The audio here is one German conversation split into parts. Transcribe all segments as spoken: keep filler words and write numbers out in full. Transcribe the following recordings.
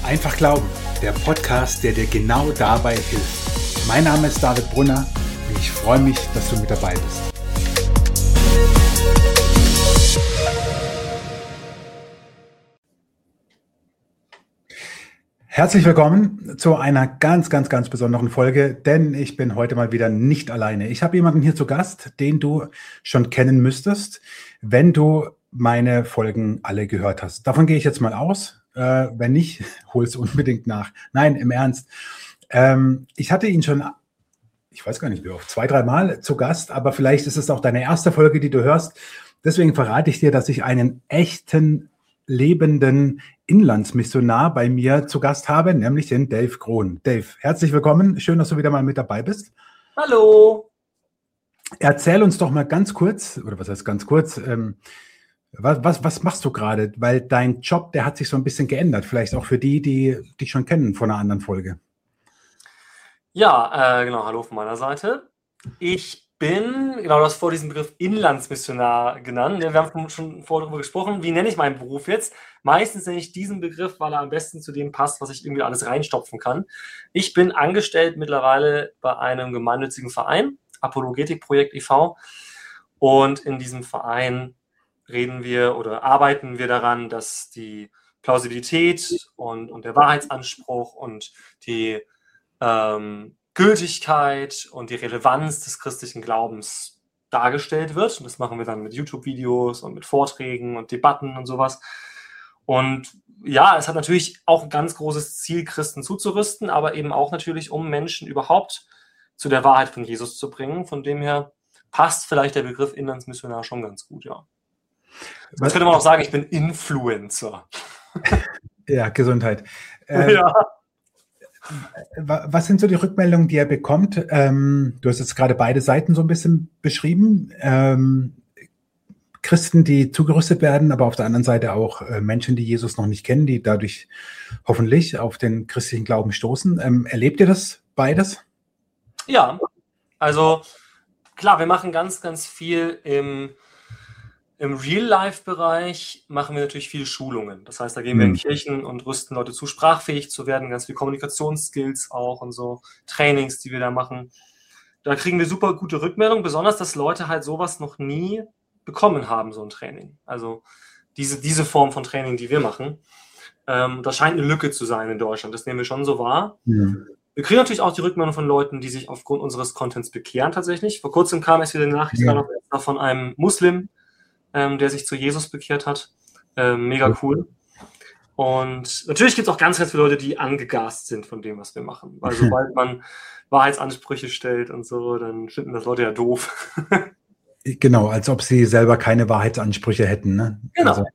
Einfach glauben, der Podcast, der dir genau dabei hilft. Mein Name ist David Brunner und ich freue mich, dass du mit dabei bist. Herzlich willkommen zu einer ganz, ganz, ganz besonderen Folge, denn ich bin heute mal wieder nicht alleine. Ich habe jemanden hier zu Gast, den du schon kennen müsstest, wenn du meine Folgen alle gehört hast. Davon gehe ich jetzt mal aus. Äh, wenn nicht, hol es unbedingt nach. Nein, im Ernst. Ähm, ich hatte ihn schon, ich weiß gar nicht wie oft, zwei, drei Mal zu Gast, aber vielleicht ist es auch deine erste Folge, die du hörst. Deswegen verrate ich dir, dass ich einen echten, lebenden Inlandsmissionar bei mir zu Gast habe, nämlich den Dave Krohn. Dave, herzlich willkommen. Schön, dass du wieder mal mit dabei bist. Hallo. Erzähl uns doch mal ganz kurz, oder was heißt ganz kurz, ähm, was, was, was machst du gerade? Weil dein Job, der hat sich so ein bisschen geändert. Vielleicht auch für die, die dich schon kennen von einer anderen Folge. Ja, äh, genau. Hallo von meiner Seite. Ich bin, genau, du hast vor diesem Begriff Inlandsmissionar genannt. Wir haben schon vorher darüber gesprochen. Wie nenne ich meinen Beruf jetzt? Meistens nenne ich diesen Begriff, weil er am besten zu dem passt, was ich irgendwie alles reinstopfen kann. Ich bin angestellt mittlerweile bei einem gemeinnützigen Verein, Apologetikprojekt e V. Und in diesem Verein reden wir oder arbeiten wir daran, dass die Plausibilität und, und der Wahrheitsanspruch und die ähm, Gültigkeit und die Relevanz des christlichen Glaubens dargestellt wird. Und das machen wir dann mit YouTube-Videos und mit Vorträgen und Debatten und sowas. Und ja, es hat natürlich auch ein ganz großes Ziel, Christen zuzurüsten, aber eben auch natürlich, um Menschen überhaupt zu der Wahrheit von Jesus zu bringen. Von dem her passt vielleicht der Begriff Inlandsmissionar schon ganz gut, ja. Jetzt könnte man auch sagen, ich bin Influencer. Ja, Gesundheit. Ähm, ja. Was sind so die Rückmeldungen, die er bekommt? Ähm, du hast jetzt gerade beide Seiten so ein bisschen beschrieben. Ähm, Christen, die zugerüstet werden, aber auf der anderen Seite auch äh, Menschen, die Jesus noch nicht kennen, die dadurch hoffentlich auf den christlichen Glauben stoßen. Ähm, erlebt ihr das beides? Ja, also klar, wir machen ganz, ganz viel im Im Real-Life-Bereich machen wir natürlich viele Schulungen. Das heißt, da gehen wir in Kirchen und rüsten Leute zu, sprachfähig zu werden, ganz viel Kommunikationsskills auch und so, Trainings, die wir da machen. Da kriegen wir super gute Rückmeldungen, besonders, dass Leute halt sowas noch nie bekommen haben, so ein Training. Also diese, diese Form von Training, die wir machen. Ähm, das scheint eine Lücke zu sein in Deutschland, das nehmen wir schon so wahr. Ja. Wir kriegen natürlich auch die Rückmeldung von Leuten, die sich aufgrund unseres Contents bekehren tatsächlich. Vor kurzem kam es wieder eine Nachricht ja. von einem Muslim, Ähm, der sich zu Jesus bekehrt hat. Ähm, mega cool. Und natürlich gibt es auch ganz, ganz viele Leute, die angegast sind von dem, was wir machen. Weil sobald man Wahrheitsansprüche stellt und so, dann finden das Leute ja doof. Genau, als ob sie selber keine Wahrheitsansprüche hätten. Ne? Genau. Also,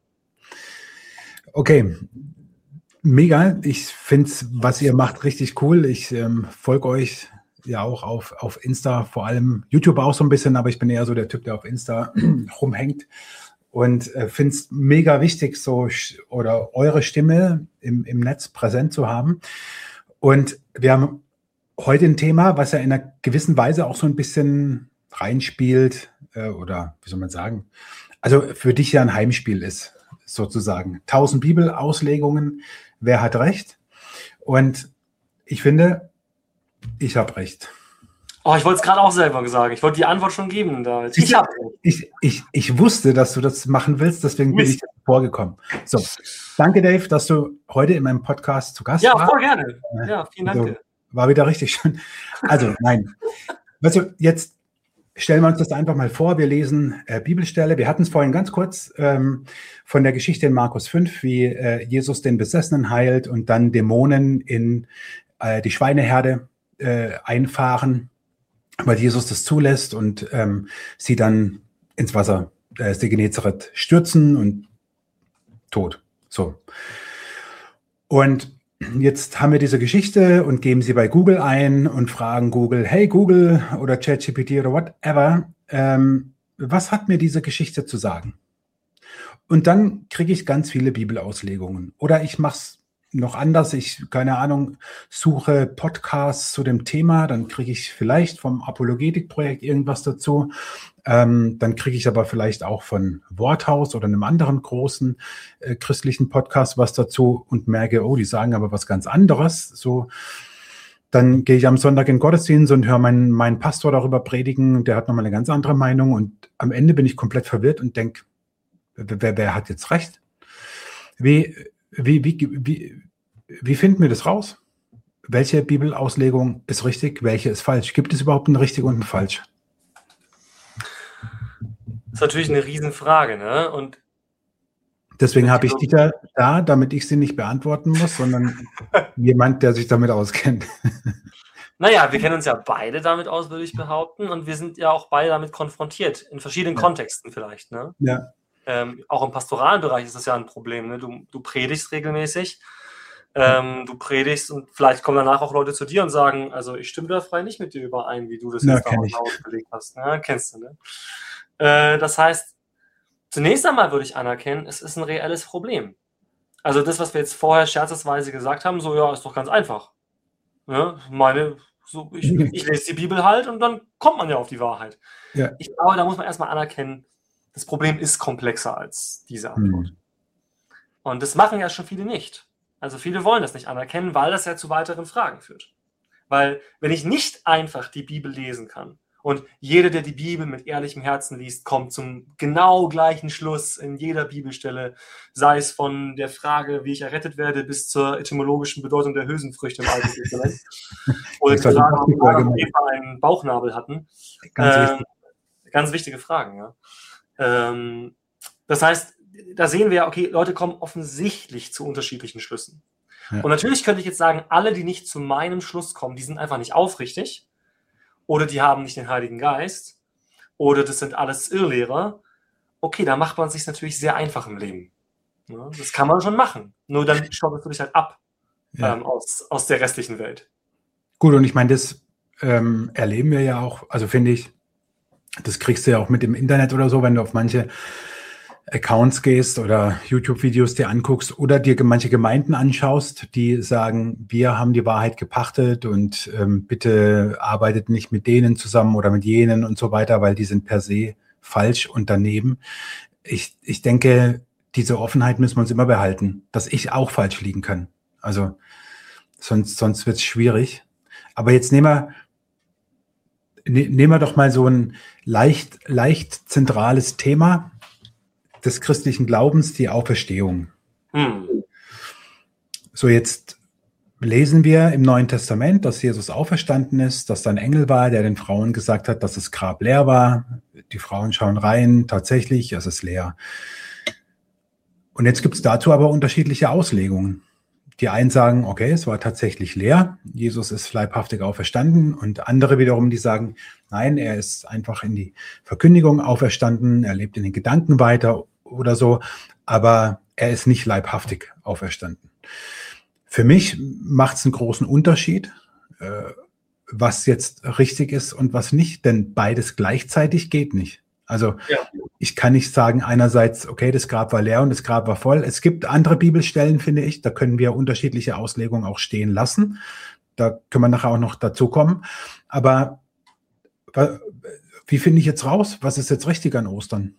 okay, mega. Ich finde, was ihr macht, richtig cool. Ich ähm, folge euch ja auch auf, auf Insta, vor allem YouTube auch so ein bisschen, aber ich bin eher so der Typ, der auf Insta rumhängt und äh, finde es mega wichtig, so oder eure Stimme im, im Netz präsent zu haben. Und wir haben heute ein Thema, was ja in einer gewissen Weise auch so ein bisschen reinspielt äh, oder wie soll man sagen, also für dich ja ein Heimspiel ist, sozusagen. Tausend Bibelauslegungen, wer hat recht? Und ich finde, ich habe recht. Oh, ich wollte es gerade auch selber sagen. Ich wollte die Antwort schon geben. Da. Ich, ich, ich, ich, ich wusste, dass du das machen willst, deswegen bin ich vorgekommen. So, danke Dave, dass du heute in meinem Podcast zu Gast warst. Ja, voll gerne. Ja, vielen Dank. Also, war wieder richtig schön. Also, nein. Weißt du, jetzt stellen wir uns das einfach mal vor. Wir lesen äh, Bibelstelle. Wir hatten es vorhin ganz kurz ähm, von der Geschichte in Markus fünf, wie äh, Jesus den Besessenen heilt und dann Dämonen in äh, die Schweineherde Äh, einfahren, weil Jesus das zulässt und ähm, sie dann ins Wasser, äh, See Genezareth stürzen und tot. So. Und jetzt haben wir diese Geschichte und geben sie bei Google ein und fragen Google, hey Google oder ChatGPT oder whatever, ähm, was hat mir diese Geschichte zu sagen? Und dann kriege ich ganz viele Bibelauslegungen. Oder ich mache es noch anders. Ich, keine Ahnung, suche Podcasts zu dem Thema, dann kriege ich vielleicht vom Apologetik-Projekt irgendwas dazu. Ähm, dann kriege ich aber vielleicht auch von Worthaus oder einem anderen großen äh, christlichen Podcast was dazu und merke, oh, die sagen aber was ganz anderes. So, dann gehe ich am Sonntag in den Gottesdienst und höre meinen, meinen Pastor darüber predigen. Der hat nochmal eine ganz andere Meinung und am Ende bin ich komplett verwirrt und denke, wer, wer hat jetzt recht? Wie, wie, wie, wie, wie finden wir das raus? Welche Bibelauslegung ist richtig, welche ist falsch? Gibt es überhaupt ein richtig und ein falsch? Das ist natürlich eine Riesenfrage, ne? Und deswegen habe ich dich ja da, damit ich sie nicht beantworten muss, sondern jemand, der sich damit auskennt. Naja, wir kennen uns ja beide damit aus, würde ich behaupten. Und wir sind ja auch beide damit konfrontiert, in verschiedenen ja. Kontexten vielleicht. Ne? Ja. Ähm, auch im pastoralen Bereich ist das ja ein Problem. Ne? Du, du predigst regelmäßig. Ähm, du predigst und vielleicht kommen danach auch Leute zu dir und sagen, also ich stimme da frei nicht mit dir überein, wie du das Na, jetzt da ausgelegt hast. Ja, kennst du, ne? Äh, das heißt, zunächst einmal würde ich anerkennen, es ist ein reelles Problem. Also das, was wir jetzt vorher scherzesweise gesagt haben, so ja, ist doch ganz einfach. Ja, meine, so, ich, ich lese die Bibel halt und dann kommt man ja auf die Wahrheit. Ja. Ich glaube, da muss man erstmal anerkennen, das Problem ist komplexer als diese Antwort. Hm. Und das machen ja schon viele nicht. Also viele wollen das nicht anerkennen, weil das ja zu weiteren Fragen führt. Weil wenn ich nicht einfach die Bibel lesen kann und jeder, der die Bibel mit ehrlichem Herzen liest, kommt zum genau gleichen Schluss in jeder Bibelstelle, sei es von der Frage, wie ich errettet werde, bis zur etymologischen Bedeutung der Hülsenfrüchte im Alten Testament. Oder die Frage, ob Adam und Eva einen Bauchnabel hatten. Ganz, ähm, wichtig. ganz wichtige Fragen, ja. Ähm, das heißt, da sehen wir ja, okay, Leute kommen offensichtlich zu unterschiedlichen Schlüssen. Ja. Und natürlich könnte ich jetzt sagen, alle, die nicht zu meinem Schluss kommen, die sind einfach nicht aufrichtig. Oder die haben nicht den Heiligen Geist, oder das sind alles Irrlehrer. Okay, da macht man es sich natürlich sehr einfach im Leben. Ja, das kann man schon machen. Nur dann stoppest du dich halt ab ja. ähm, aus, aus der restlichen Welt. Gut, und ich meine, das ähm, erleben wir ja auch, also finde ich, das kriegst du ja auch mit dem Internet oder so, wenn du auf manche Accounts gehst oder YouTube-Videos dir anguckst oder dir manche Gemeinden anschaust, die sagen, wir haben die Wahrheit gepachtet und ähm, bitte arbeitet nicht mit denen zusammen oder mit jenen und so weiter, weil die sind per se falsch und daneben. Ich, ich denke, diese Offenheit müssen wir uns immer behalten, dass ich auch falsch liegen kann. Also sonst, sonst wird es schwierig. Aber jetzt nehmen wir, ne, nehmen wir doch mal so ein leicht, leicht zentrales Thema des christlichen Glaubens, die Auferstehung. Hm. So, jetzt lesen wir im Neuen Testament, dass Jesus auferstanden ist, dass da ein Engel war, der den Frauen gesagt hat, dass das Grab leer war. Die Frauen schauen rein, tatsächlich, es ist leer. Und jetzt gibt es dazu aber unterschiedliche Auslegungen. Die einen sagen, okay, es war tatsächlich leer, Jesus ist leibhaftig auferstanden, und andere wiederum, die sagen, nein, er ist einfach in die Verkündigung auferstanden, er lebt in den Gedanken weiter oder so, aber er ist nicht leibhaftig auferstanden. Für mich macht es einen großen Unterschied, äh, was jetzt richtig ist und was nicht, denn beides gleichzeitig geht nicht. Also ja. Ich kann nicht sagen einerseits, okay, das Grab war leer und das Grab war voll. Es gibt andere Bibelstellen, finde ich, da können wir unterschiedliche Auslegungen auch stehen lassen. Da können wir nachher auch noch dazu kommen. Aber wie finde ich jetzt raus, was ist jetzt richtig an Ostern?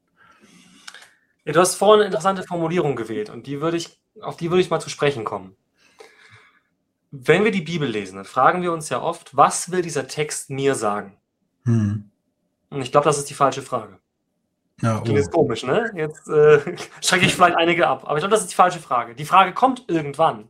Ja, du hast vorhin eine interessante Formulierung gewählt und die würde ich, auf die würde ich mal zu sprechen kommen. Wenn wir die Bibel lesen, dann fragen wir uns ja oft, was will dieser Text mir sagen? Hm. Und ich glaube, das ist die falsche Frage. Ja, oh. Klingt jetzt komisch, ne? Jetzt äh, schrecke ich vielleicht einige ab. Aber ich glaube, das ist die falsche Frage. Die Frage kommt irgendwann.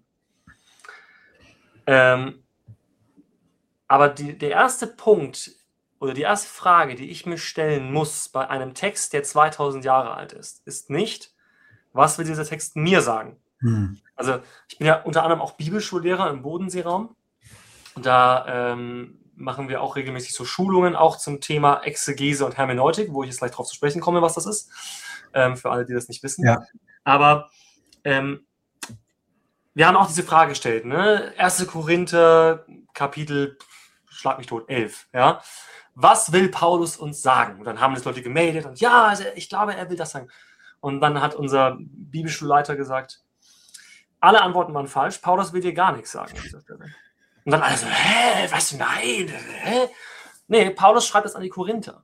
Ähm, aber die, der erste Punkt oder die erste Frage, die ich mir stellen muss bei einem Text, der zweitausend Jahre alt ist, ist nicht, was will dieser Text mir sagen? Hm. Also ich bin ja unter anderem auch Bibelschullehrer im Bodenseeraum. Und da ähm, machen wir auch regelmäßig so Schulungen, auch zum Thema Exegese und Hermeneutik, wo ich jetzt gleich drauf zu sprechen komme, was das ist, ähm, für alle, die das nicht wissen. Ja. Aber ähm, wir haben auch diese Frage gestellt, ne? erster Korinther, Kapitel, schlag mich tot, elf, ja? Was will Paulus uns sagen? Und dann haben das Leute gemeldet und ja, ich glaube, er will das sagen. Und dann hat unser Bibelschulleiter gesagt, Alle Antworten waren falsch. Paulus will dir gar nichts sagen an dieser Stelle. Und dann alle so, hä, was, nein, hä? Nee, Paulus schreibt das an die Korinther.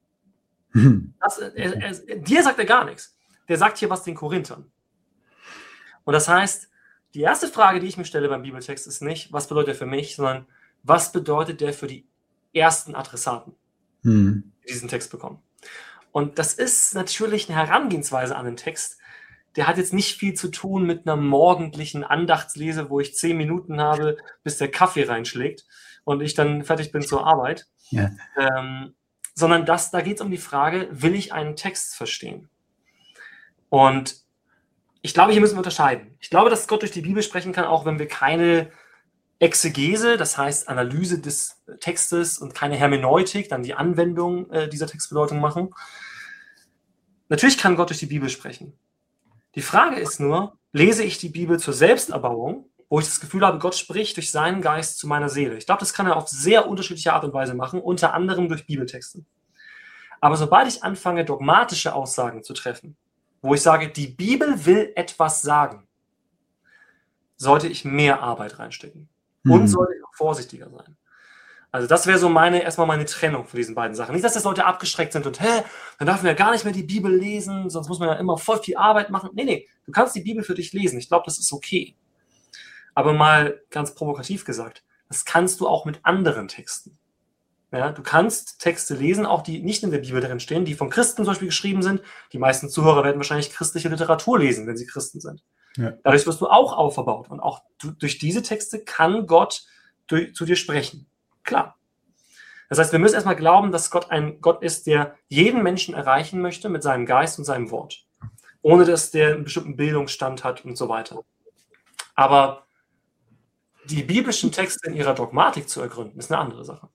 Das, er, er, dir sagt er gar nichts. Der sagt hier was den Korinthern. Und das heißt, die erste Frage, die ich mir stelle beim Bibeltext, ist nicht, was bedeutet der für mich, sondern was bedeutet der für die ersten Adressaten, hm. die diesen Text bekommen. Und das ist natürlich eine Herangehensweise an den Text, der hat jetzt nicht viel zu tun mit einer morgendlichen Andachtslese, wo ich zehn Minuten habe, bis der Kaffee reinschlägt und ich dann fertig bin zur Arbeit. Ja. Ähm, sondern das, da geht es um die Frage, will ich einen Text verstehen? Und ich glaube, hier müssen wir unterscheiden. Ich glaube, dass Gott durch die Bibel sprechen kann, auch wenn wir keine Exegese, das heißt Analyse des Textes und keine Hermeneutik, dann die Anwendung äh, dieser Textbedeutung machen. Natürlich kann Gott durch die Bibel sprechen. Die Frage ist nur, lese ich die Bibel zur Selbsterbauung, wo ich das Gefühl habe, Gott spricht durch seinen Geist zu meiner Seele. Ich glaube, das kann er auf sehr unterschiedliche Art und Weise machen, unter anderem durch Bibeltexte. Aber sobald ich anfange, dogmatische Aussagen zu treffen, wo ich sage, die Bibel will etwas sagen, sollte ich mehr Arbeit reinstecken. Mhm. Und sollte ich auch vorsichtiger sein. Also das wäre so meine, erstmal meine Trennung von diesen beiden Sachen. Nicht, dass das Leute abgeschreckt sind und, hä, dann darf man ja gar nicht mehr die Bibel lesen, sonst muss man ja immer voll viel Arbeit machen. Nee, nee, du kannst die Bibel für dich lesen. Ich glaube, das ist okay. Aber mal ganz provokativ gesagt, das kannst du auch mit anderen Texten. Ja, du kannst Texte lesen, auch die nicht in der Bibel drin stehen, die von Christen zum Beispiel geschrieben sind. Die meisten Zuhörer werden wahrscheinlich christliche Literatur lesen, wenn sie Christen sind. Ja. Dadurch wirst du auch auferbaut. Und auch du, durch diese Texte kann Gott durch, zu dir sprechen. Klar. Das heißt, wir müssen erstmal glauben, dass Gott ein Gott ist, der jeden Menschen erreichen möchte mit seinem Geist und seinem Wort. Ohne dass der einen bestimmten Bildungsstand hat und so weiter. Aber die biblischen Texte in ihrer Dogmatik zu ergründen, ist eine andere Sache.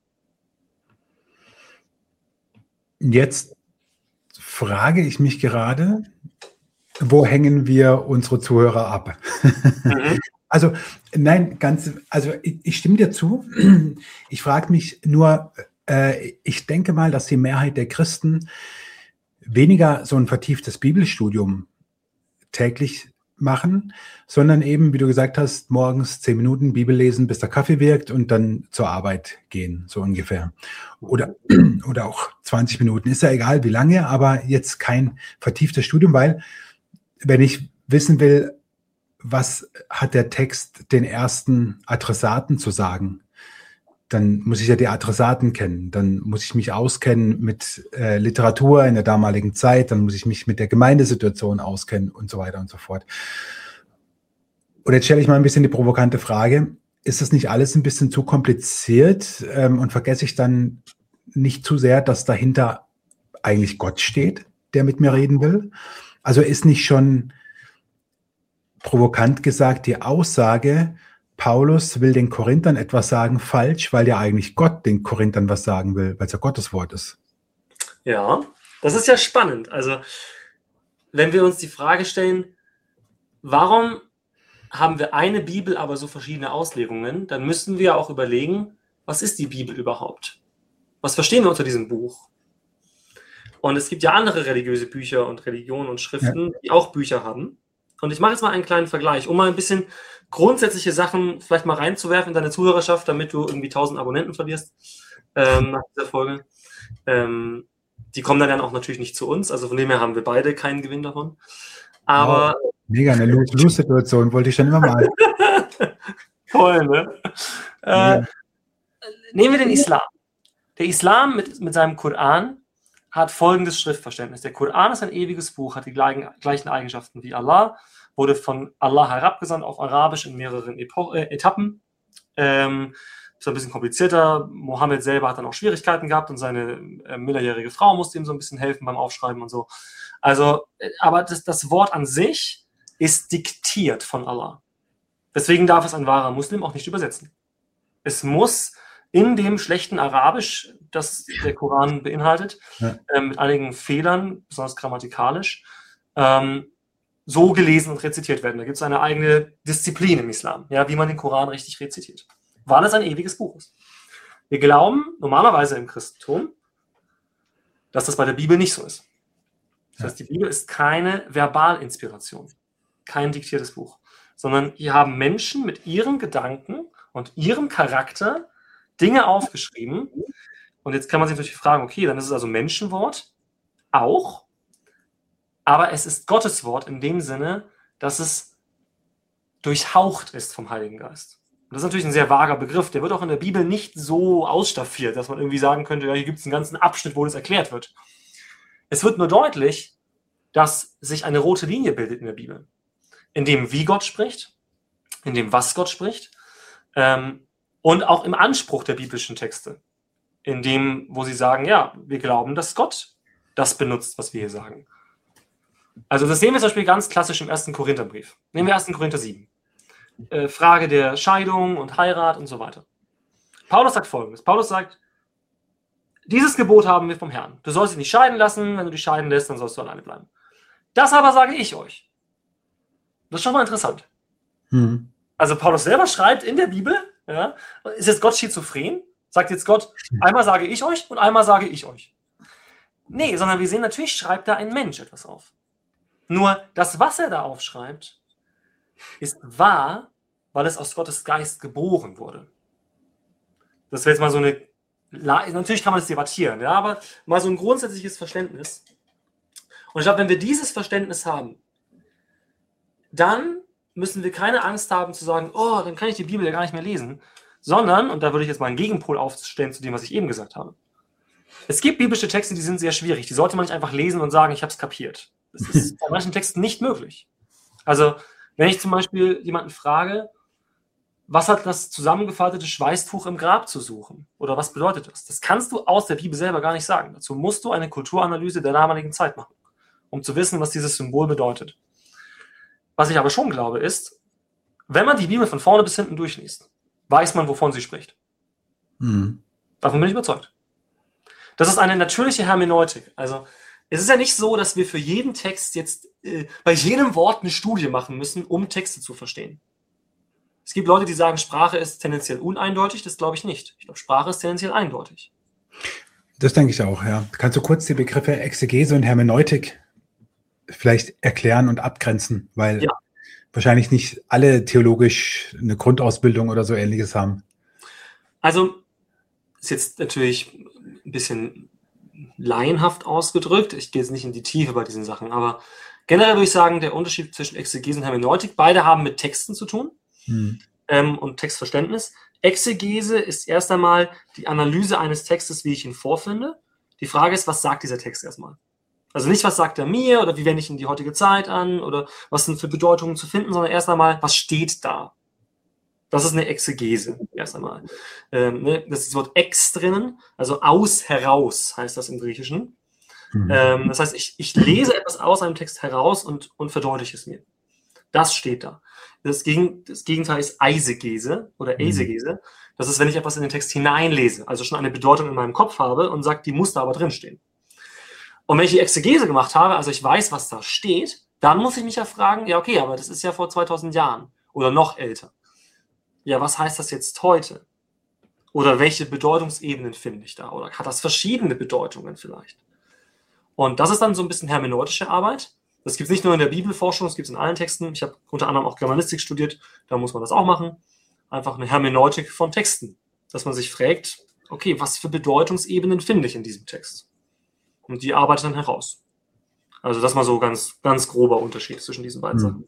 Jetzt frage ich mich gerade, wo hängen wir unsere Zuhörer ab? Mhm. Also, nein, ganz, also ich, ich stimme dir zu. Ich frage mich nur, äh, ich denke mal, dass die Mehrheit der Christen weniger so ein vertieftes Bibelstudium täglich machen, sondern eben, wie du gesagt hast, morgens zehn Minuten Bibel lesen, bis der Kaffee wirkt und dann zur Arbeit gehen, so ungefähr. Oder, oder auch zwanzig Minuten, ist ja egal wie lange, aber jetzt kein vertieftes Studium, weil wenn ich wissen will, was hat der Text den ersten Adressaten zu sagen, dann muss ich ja die Adressaten kennen, dann muss ich mich auskennen mit äh, Literatur in der damaligen Zeit, dann muss ich mich mit der Gemeindesituation auskennen und so weiter und so fort. Und jetzt stelle ich mal ein bisschen die provokante Frage, ist das nicht alles ein bisschen zu kompliziert ähm, und vergesse ich dann nicht zu sehr, dass dahinter eigentlich Gott steht, der mit mir reden will? Also ist nicht schon provokant gesagt die Aussage, Paulus will den Korinthern etwas sagen, falsch, weil ja eigentlich Gott den Korinthern was sagen will, weil es ja Gottes Wort ist. Ja, das ist ja spannend. Also, wenn wir uns die Frage stellen, warum haben wir eine Bibel, aber so verschiedene Auslegungen, dann müssen wir auch überlegen, was ist die Bibel überhaupt? Was verstehen wir unter diesem Buch? Und es gibt ja andere religiöse Bücher und Religionen und Schriften, ja, die auch Bücher haben. Und ich mache jetzt mal einen kleinen Vergleich, um mal ein bisschen grundsätzliche Sachen vielleicht mal reinzuwerfen in deine Zuhörerschaft, damit du irgendwie tausend Abonnenten verlierst ähm, nach dieser Folge. Ähm, die kommen dann auch natürlich nicht zu uns, also von dem her haben wir beide keinen Gewinn davon. Aber wow. Mega, eine Lose-Lose-Situation, wollte ich schon immer mal. Toll, ne? Ja. Äh, nehmen wir den Islam. Der Islam mit, mit seinem Koran hat folgendes Schriftverständnis. Der Koran ist ein ewiges Buch, hat die gleichen, gleichen Eigenschaften wie Allah, wurde von Allah herabgesandt auf Arabisch in mehreren Epo äh, Etappen. Ähm, ist ein bisschen komplizierter. Mohammed selber hat dann auch Schwierigkeiten gehabt und seine äh, minderjährige Frau musste ihm so ein bisschen helfen beim Aufschreiben und so. Also, äh, aber das, das Wort an sich ist diktiert von Allah. Deswegen darf es ein wahrer Muslim auch nicht übersetzen. Es muss in dem schlechten Arabisch, das der Koran beinhaltet, ja. äh, mit einigen Fehlern, besonders grammatikalisch, ähm, so gelesen und rezitiert werden. Da gibt es eine eigene Disziplin im Islam, ja, wie man den Koran richtig rezitiert. Weil es ein ewiges Buch ist. Wir glauben normalerweise im Christentum, dass das bei der Bibel nicht so ist. Das heißt, die Bibel ist keine Verbalinspiration, kein diktiertes Buch, sondern hier haben Menschen mit ihren Gedanken und ihrem Charakter Dinge aufgeschrieben. Und jetzt kann man sich natürlich fragen, okay, dann ist es also Menschenwort auch, aber es ist Gottes Wort in dem Sinne, dass es durchhaucht ist vom Heiligen Geist. Und das ist natürlich ein sehr vager Begriff, der wird auch in der Bibel nicht so ausstaffiert, dass man irgendwie sagen könnte, ja, hier gibt es einen ganzen Abschnitt, wo das erklärt wird. Es wird nur deutlich, dass sich eine rote Linie bildet in der Bibel, in dem, wie Gott spricht, in dem, was Gott spricht, ähm, und auch im Anspruch der biblischen Texte, in dem, wo sie sagen, ja, wir glauben, dass Gott das benutzt, was wir hier sagen. Also das sehen wir zum Beispiel ganz klassisch im ersten Korintherbrief. Nehmen wir ersten Korinther sieben. Äh, Frage der Scheidung und Heirat und so weiter. Paulus sagt Folgendes. Paulus sagt, dieses Gebot haben wir vom Herrn. Du sollst dich nicht scheiden lassen. Wenn du dich scheiden lässt, dann sollst du alleine bleiben. Das aber sage ich euch. Das ist schon mal interessant. Hm. Also Paulus selber schreibt in der Bibel, ja, ist jetzt Gott schizophren? Sagt jetzt Gott, einmal sage ich euch und einmal sage ich euch. Nee, sondern wir sehen, natürlich schreibt da ein Mensch etwas auf. Nur das, was er da aufschreibt, ist wahr, weil es aus Gottes Geist geboren wurde. Das wäre jetzt mal so eine, natürlich kann man das debattieren, ja, aber mal so ein grundsätzliches Verständnis. Und ich glaube, wenn wir dieses Verständnis haben, dann müssen wir keine Angst haben zu sagen, oh, dann kann ich die Bibel ja gar nicht mehr lesen, sondern, und da würde ich jetzt mal einen Gegenpol aufstellen zu dem, was ich eben gesagt habe. Es gibt biblische Texte, die sind sehr schwierig. Die sollte man nicht einfach lesen und sagen, ich habe es kapiert. Das ist bei manchen Texten nicht möglich. Also, wenn ich zum Beispiel jemanden frage, was hat das zusammengefaltete Schweißtuch im Grab zu suchen? Oder was bedeutet das? Das kannst du aus der Bibel selber gar nicht sagen. Dazu musst du eine Kulturanalyse der damaligen Zeit machen, um zu wissen, was dieses Symbol bedeutet. Was ich aber schon glaube, ist, wenn man die Bibel von vorne bis hinten durchliest, weiß man, wovon sie spricht. Mhm. Davon bin ich überzeugt. Das ist eine natürliche Hermeneutik. Also, es ist ja nicht so, dass wir für jeden Text jetzt äh, bei jedem Wort eine Studie machen müssen, um Texte zu verstehen. Es gibt Leute, die sagen, Sprache ist tendenziell uneindeutig. Das glaube ich nicht. Ich glaube, Sprache ist tendenziell eindeutig. Das denke ich auch, ja. Kannst du kurz die Begriffe Exegese und Hermeneutik vielleicht erklären und abgrenzen? Weil ja. wahrscheinlich nicht alle theologisch eine Grundausbildung oder so Ähnliches haben. Also, ist jetzt natürlich ein bisschen laienhaft ausgedrückt. Ich gehe jetzt nicht in die Tiefe bei diesen Sachen, aber generell würde ich sagen, der Unterschied zwischen Exegese und Hermeneutik, beide haben mit Texten zu tun hm. ähm, und Textverständnis. Exegese ist erst einmal die Analyse eines Textes, wie ich ihn vorfinde. Die Frage ist, was sagt dieser Text erstmal? Also nicht, was sagt er mir oder wie wende ich ihn die heutige Zeit an oder was sind für Bedeutungen zu finden, sondern erst einmal, was steht da? Das ist eine Exegese, erst einmal. Ähm, ne? Das ist das Wort ex drinnen, also aus, heraus heißt das im Griechischen. Mhm. Ähm, das heißt, ich, ich lese etwas aus einem Text heraus und, und verdeutliche es mir. Das steht da. Das, Gegen, das Gegenteil ist Eisegese oder Eisegese. Das ist, wenn ich etwas in den Text hineinlese, also schon eine Bedeutung in meinem Kopf habe und sage, die muss da aber drinstehen. Und wenn ich die Exegese gemacht habe, also ich weiß, was da steht, dann muss ich mich ja fragen, ja okay, aber das ist ja vor zweitausend Jahren oder noch älter. Ja, was heißt das jetzt heute? Oder welche Bedeutungsebenen finde ich da? Oder hat das verschiedene Bedeutungen vielleicht? Und das ist dann so ein bisschen hermeneutische Arbeit. Das gibt es nicht nur in der Bibelforschung, das gibt es in allen Texten. Ich habe unter anderem auch Germanistik studiert, da muss man das auch machen. Einfach eine Hermeneutik von Texten, dass man sich fragt, okay, was für Bedeutungsebenen finde ich in diesem Text? Und die arbeitet dann heraus. Also das ist mal so ganz, ganz grober Unterschied zwischen diesen beiden mhm. Sachen.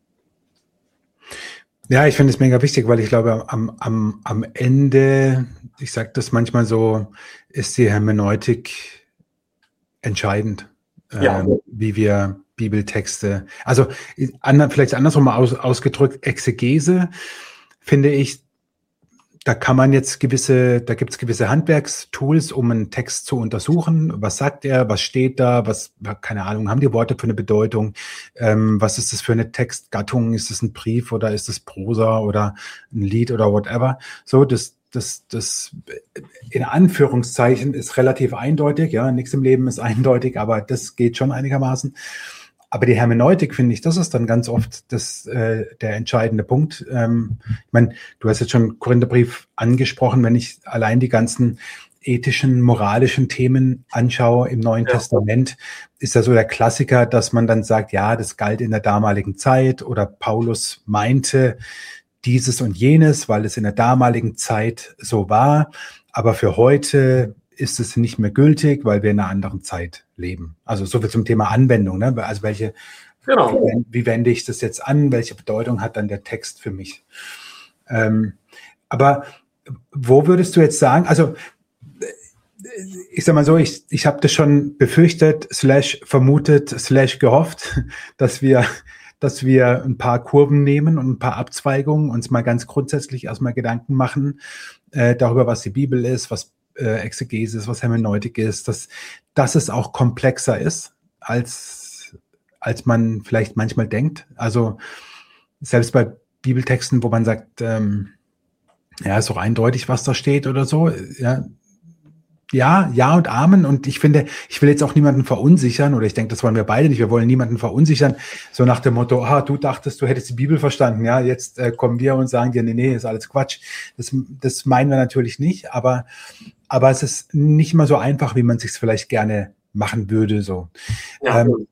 Ja, ich finde es mega wichtig, weil ich glaube, am, am, am Ende, ich sage das manchmal so, ist die Hermeneutik entscheidend, ja. ähm, wie wir Bibeltexte, also an, vielleicht andersrum aus, ausgedrückt, Exegese, finde ich, da kann man jetzt gewisse, da gibt es gewisse Handwerkstools, um einen Text zu untersuchen. Was sagt er, was steht da, was, keine Ahnung, haben die Worte für eine Bedeutung? Ähm, was ist das für eine Textgattung? Ist es ein Brief oder ist es Prosa oder ein Lied oder whatever? So, das, das, das in Anführungszeichen ist relativ eindeutig. Ja, nichts im Leben ist eindeutig, aber das geht schon einigermaßen. Aber die Hermeneutik, finde ich, das ist dann ganz oft das, äh, der entscheidende Punkt. Ähm, ich meine, du hast jetzt schon Korintherbrief angesprochen, wenn ich allein die ganzen ethischen, moralischen Themen anschaue im Neuen ja. Testament, ist ja so der Klassiker, dass man dann sagt, ja, das galt in der damaligen Zeit oder Paulus meinte dieses und jenes, weil es in der damaligen Zeit so war, aber für heute ist es nicht mehr gültig, weil wir in einer anderen Zeit leben. Also so viel zum Thema Anwendung, ne? Also welche, genau. wie, wie wende ich das jetzt an? Welche Bedeutung hat dann der Text für mich? Ähm, aber wo würdest du jetzt sagen, also ich sag mal so, ich, ich habe das schon befürchtet, slash vermutet, slash gehofft, dass wir, dass wir ein paar Kurven nehmen und ein paar Abzweigungen, uns mal ganz grundsätzlich erstmal Gedanken machen äh, darüber, was die Bibel ist, was äh, Exegese ist, was Hermeneutik ist, dass, dass es auch komplexer ist, als, als man vielleicht manchmal denkt. Also selbst bei Bibeltexten, wo man sagt, ähm, ja, ist doch eindeutig, was da steht oder so, ja, Ja, ja und Amen. Und ich finde, ich will jetzt auch niemanden verunsichern, oder ich denke, das wollen wir beide nicht. Wir wollen niemanden verunsichern, so nach dem Motto, ah, du dachtest, du hättest die Bibel verstanden. Ja, jetzt äh, kommen wir und sagen dir, nee, nee, ist alles Quatsch. Das, das meinen wir natürlich nicht, aber, aber es ist nicht immer so einfach, wie man es sich vielleicht gerne machen würde. So. Ja. Ähm,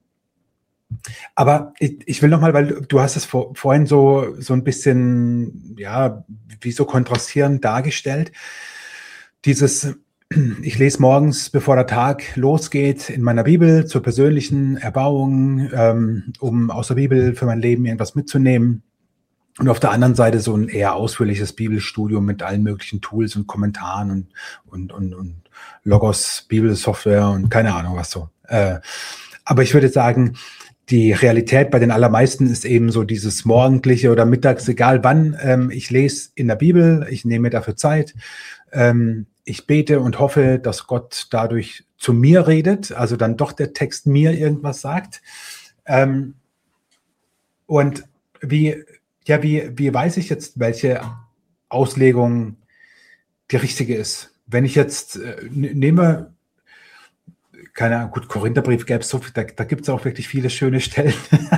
aber ich, ich will nochmal, weil du hast es vor, vorhin so, so ein bisschen, ja, wie so kontrastierend dargestellt. Dieses, ich lese morgens, bevor der Tag losgeht, in meiner Bibel zur persönlichen Erbauung, ähm, um aus der Bibel für mein Leben irgendwas mitzunehmen. Und auf der anderen Seite so ein eher ausführliches Bibelstudium mit allen möglichen Tools und Kommentaren und, und, und, und Logos, Bibelsoftware und keine Ahnung was so. Äh, aber ich würde sagen, die Realität bei den allermeisten ist eben so dieses morgendliche oder mittags, egal wann. Ähm, ich lese in der Bibel, ich nehme mir dafür Zeit. Ähm, ich bete und hoffe, dass Gott dadurch zu mir redet, also dann doch der Text mir irgendwas sagt. Ähm, und wie, ja, wie, wie weiß ich jetzt, welche Auslegung die richtige ist? Wenn ich jetzt äh, nehme, keine Ahnung, gut, Korintherbrief gäbe es so, da, da gibt es auch wirklich viele schöne Stellen,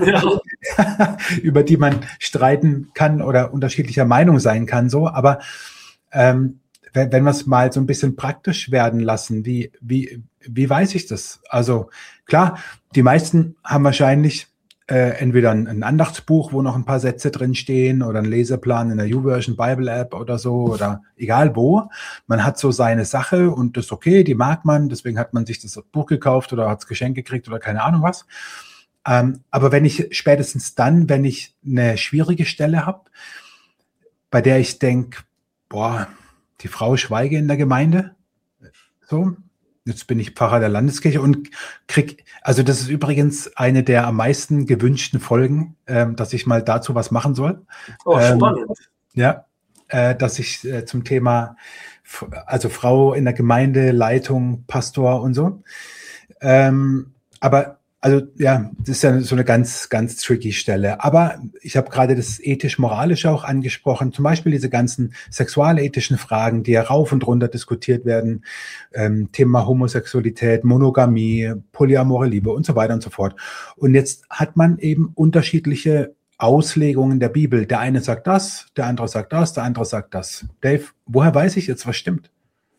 ja. über die man streiten kann oder unterschiedlicher Meinung sein kann, so, aber ähm, wenn, wenn wir es mal so ein bisschen praktisch werden lassen, wie, wie, wie weiß ich das? Also klar, die meisten haben wahrscheinlich äh, entweder ein, ein Andachtsbuch, wo noch ein paar Sätze drin stehen, oder ein Leseplan in der YouVersion Bible App oder so, oder egal wo. Man hat so seine Sache und das ist okay, die mag man, deswegen hat man sich das Buch gekauft oder hat es geschenkt gekriegt oder keine Ahnung was. Ähm, aber wenn ich spätestens dann, wenn ich eine schwierige Stelle habe, bei der ich denke, boah, die Frau schweige in der Gemeinde, so, jetzt bin ich Pfarrer der Landeskirche und krieg, also das ist übrigens eine der am meisten gewünschten Folgen, ähm, dass ich mal dazu was machen soll. Oh, spannend. Ähm, ja, äh, dass ich äh, zum Thema, also Frau in der Gemeinde, Leitung, Pastor und so. Ähm, aber also ja, das ist ja so eine ganz, ganz tricky Stelle. Aber ich habe gerade das ethisch-moralische auch angesprochen, zum Beispiel diese ganzen sexualethischen Fragen, die ja rauf und runter diskutiert werden, ähm, Thema Homosexualität, Monogamie, polyamore Liebe und so weiter und so fort. Und jetzt hat man eben unterschiedliche Auslegungen der Bibel. Der eine sagt das, der andere sagt das, der andere sagt das. Dave, woher weiß ich jetzt, was stimmt?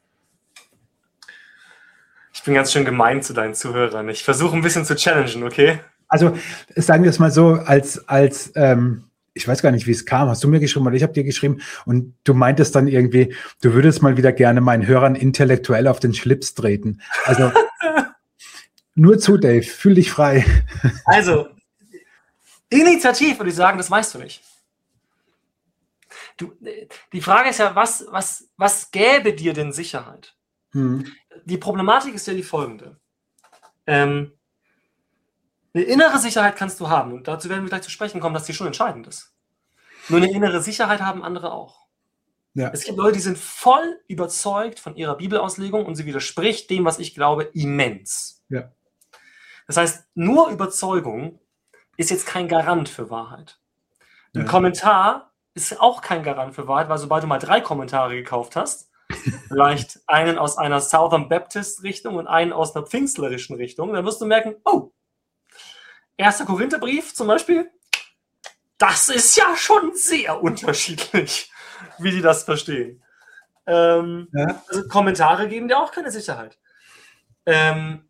Ich bin ganz schön gemein zu deinen Zuhörern. Ich versuche ein bisschen zu challengen, okay? Also sagen wir es mal so, als, als ähm, ich weiß gar nicht, wie es kam. Hast du mir geschrieben oder ich habe dir geschrieben und du meintest dann irgendwie, du würdest mal wieder gerne meinen Hörern intellektuell auf den Schlips treten. Also nur zu, Dave, fühl dich frei. Also, initiativ würde ich sagen, das weißt du nicht. Du, die Frage ist ja, was, was, was gäbe dir denn Sicherheit? Hm. Die Problematik ist ja die folgende. Ähm, eine innere Sicherheit kannst du haben. Und dazu werden wir gleich zu sprechen kommen, dass die schon entscheidend ist. Nur eine innere Sicherheit haben andere auch. Ja. Es gibt Leute, die sind voll überzeugt von ihrer Bibelauslegung und sie widerspricht dem, was ich glaube, immens. Ja. Das heißt, nur Überzeugung ist jetzt kein Garant für Wahrheit. Ein ja. Kommentar ist auch kein Garant für Wahrheit, weil sobald du mal drei Kommentare gekauft hast, vielleicht einen aus einer Southern Baptist Richtung und einen aus einer pfingstlerischen Richtung, dann wirst du merken, oh, erster Korintherbrief zum Beispiel, das ist ja schon sehr unterschiedlich, wie die das verstehen. Ähm, Ja. also Kommentare geben dir auch keine Sicherheit. Ähm,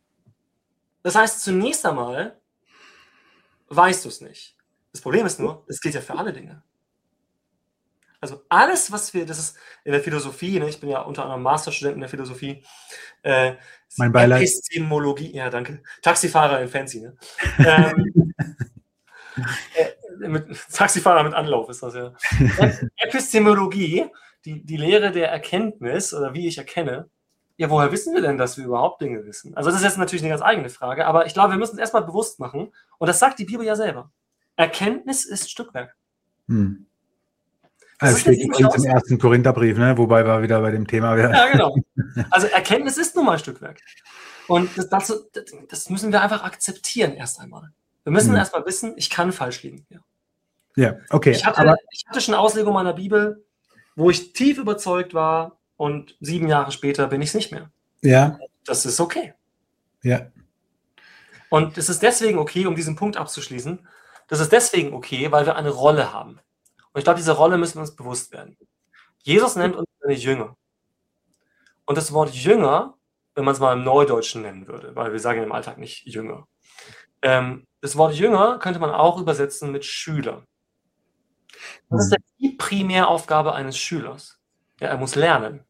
das heißt, zunächst einmal weißt du es nicht. Das Problem ist nur, das gilt ja für alle Dinge. Also alles, was wir, das ist in der Philosophie, ne, ich bin ja unter anderem Masterstudent in der Philosophie, äh, Mein Beileid. Epistemologie, ja danke, Taxifahrer in Fancy, ne? ähm, äh, mit, Taxifahrer mit Anlauf ist das ja. Epistemologie, die, die Lehre der Erkenntnis oder wie ich erkenne, ja, woher wissen wir denn, dass wir überhaupt Dinge wissen? Also das ist jetzt natürlich eine ganz eigene Frage, aber ich glaube, wir müssen es erstmal bewusst machen und das sagt die Bibel ja selber. Erkenntnis ist Stückwerk. Hm. Das Das ist eine steht übrigens biblische im Aussage. ersten Korintherbrief, ne? Wobei wir wieder bei dem Thema wären. Ja, genau. Also Erkenntnis ist nun mal ein Stückwerk. Und das, das, das müssen wir einfach akzeptieren erst einmal. Wir müssen Hm. erstmal wissen, ich kann falsch liegen. Ja, Ja, okay. ich, hatte, aber ich hatte schon Auslegung meiner Bibel, wo ich tief überzeugt war und sieben Jahre später bin ich es nicht mehr. ja, Das ist okay. ja. Und es ist deswegen okay, um diesen Punkt abzuschließen, das ist deswegen okay, weil wir eine Rolle haben. Und ich glaube, diese Rolle müssen wir uns bewusst werden. Jesus nennt uns seine Jünger. Und das Wort Jünger, wenn man es mal im Neudeutschen nennen würde, weil wir sagen im Alltag nicht Jünger. Ähm, das Wort Jünger könnte man auch übersetzen mit Schüler. Das ist ja die Primäraufgabe eines Schülers. Ja, er muss lernen.